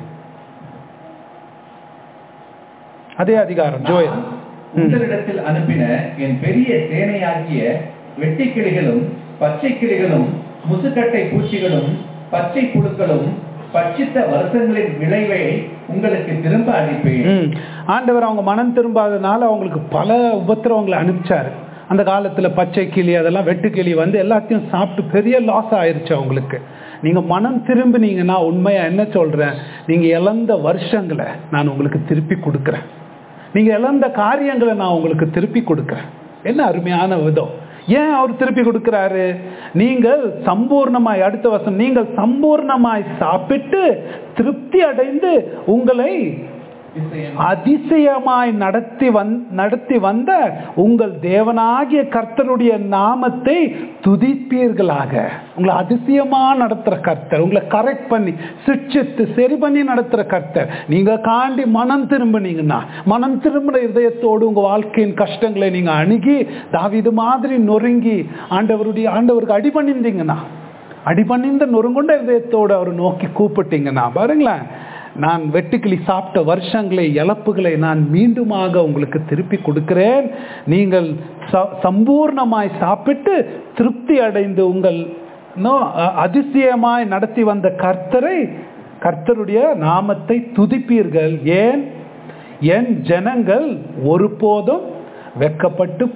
அதே அதிகாரம். ஜோயல், உங்களிடத்தில் அனுப்பின என் பெரிய சேனையாகிய வெட்டுக்கிளிகளும் பச்சை கிளிகளும் முசுக்கட்டை பூச்சிகளும் பச்சை புழுக்களும் பட்சித்த வருஷங்களின் விளைவை உங்களுக்கு திரும்ப அனுப்பேன். ஆண்டவர் அவங்க மனம் திரும்பாதனால அவங்களுக்கு பல உபத்திரவங்களை அனுப்பிச்சாரு. அந்த காலத்துல பச்சை கிளி, அதெல்லாம் வெட்டுக்கிளி எல்லாத்தையும் சாப்பிட்டு பெரிய லாஸ் ஆயிருச்சு அவங்களுக்கு. நீங்க மனம் திரும்பினீங்கன்னா, உண்மையா என்ன சொல்றேன், நீங்க இழந்த வருஷங்களை நான் உங்களுக்கு திருப்பி கொடுக்குறேன். நீங்க இழந்த காரியங்களை நான் உங்களுக்கு திருப்பி கொடுக்குறேன். என்ன அருமையான விதம்! ஏன் அவர் திருப்பி கொடுக்கிறாரு? நீங்கள் சம்பூர்ணமாய், அடுத்த வசனம், நீங்கள் சம்பூர்ணமாய் சாப்பிட்டு திருப்தி அடைந்து உங்களை அதிசயமாய் நடத்தி வந்த உங்கள் தேவனாகிய கர்த்தருடைய நாமத்தை துதிப்பீர்களாக. உங்களை அதிசயமா நடத்துற கர்த்தர், உங்களை கரெக்ட் பண்ணி சிட்சித்து சரி பண்ணி நடத்துற கர்த்தர். நீங்க காண்டி மனம் திரும்பினீங்கன்னா, மனம் திரும்பின இதயத்தோடு உங்க வாழ்க்கையின் கஷ்டங்களை நீங்க அணுகி தாவீது மாதிரி நொறுங்கி ஆண்டவருக்கு அடிபணிந்தீங்கன்னா, அடிபணிந்த நொறுங்குண்ட இதயத்தோடு அவர் நோக்கி கூப்பிட்டீங்கன்னா, பாருங்களேன், நான் வெட்டுக்கிளி சாப்பிட்ட வருஷங்களை, இழப்புகளை நான் மீண்டுமாக உங்களுக்கு திருப்பி கொடுக்கிறேன். நீங்கள் சம்பூர்ணமாய் சாப்பிட்டு திருப்தி அடைந்து உங்கள் அதிசயமாய் நடத்தி வந்த கர்த்தருடைய நாமத்தை துதிப்பீர்கள். ஏன்? என் ஜனங்கள் ஒருபோதும் வெட்கப்பட்டு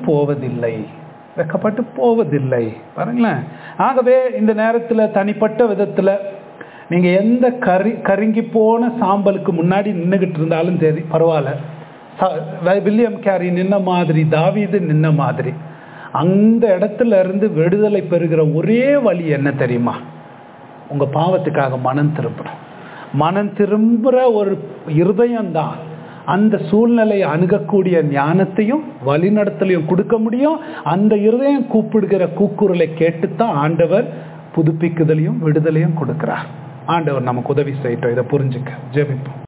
போவதில்லை. பாருங்களேன். ஆகவே இந்த நேரத்தில் தனிப்பட்ட விதத்தில் நீங்க எந்த கருங்கி போன சாம்பலுக்கு முன்னாடி நின்றுகிட்டு இருந்தாலும் சரி பரவாயில்ல, வில்லியம் கேரி நின்ன மாதிரி, தாவீது நின்ன மாதிரி, அந்த இடத்துல இருந்து விடுதலை பெறுகிற ஒரே வழி என்ன தெரியுமா? உங்க பாவத்துக்காக மனம் திரும்பணும். மனம் திரும்புற ஒரு இருதயம்தான் அந்த சூழ்நிலையை அணுகக்கூடிய ஞானத்தையும் வழிநடத்தலையும் கொடுக்க முடியும். அந்த இருதயம் கூப்பிடுகிற கூக்குரலை கேட்டுத்தான் ஆண்டவர் புதுப்பிக்குதலையும் விடுதலையும் கொடுக்கிறார். ஆண்டவர் நமக்கு உதவி செய்யட்டும். இதை புரிஞ்சுக்க ஜெபிப்போம்.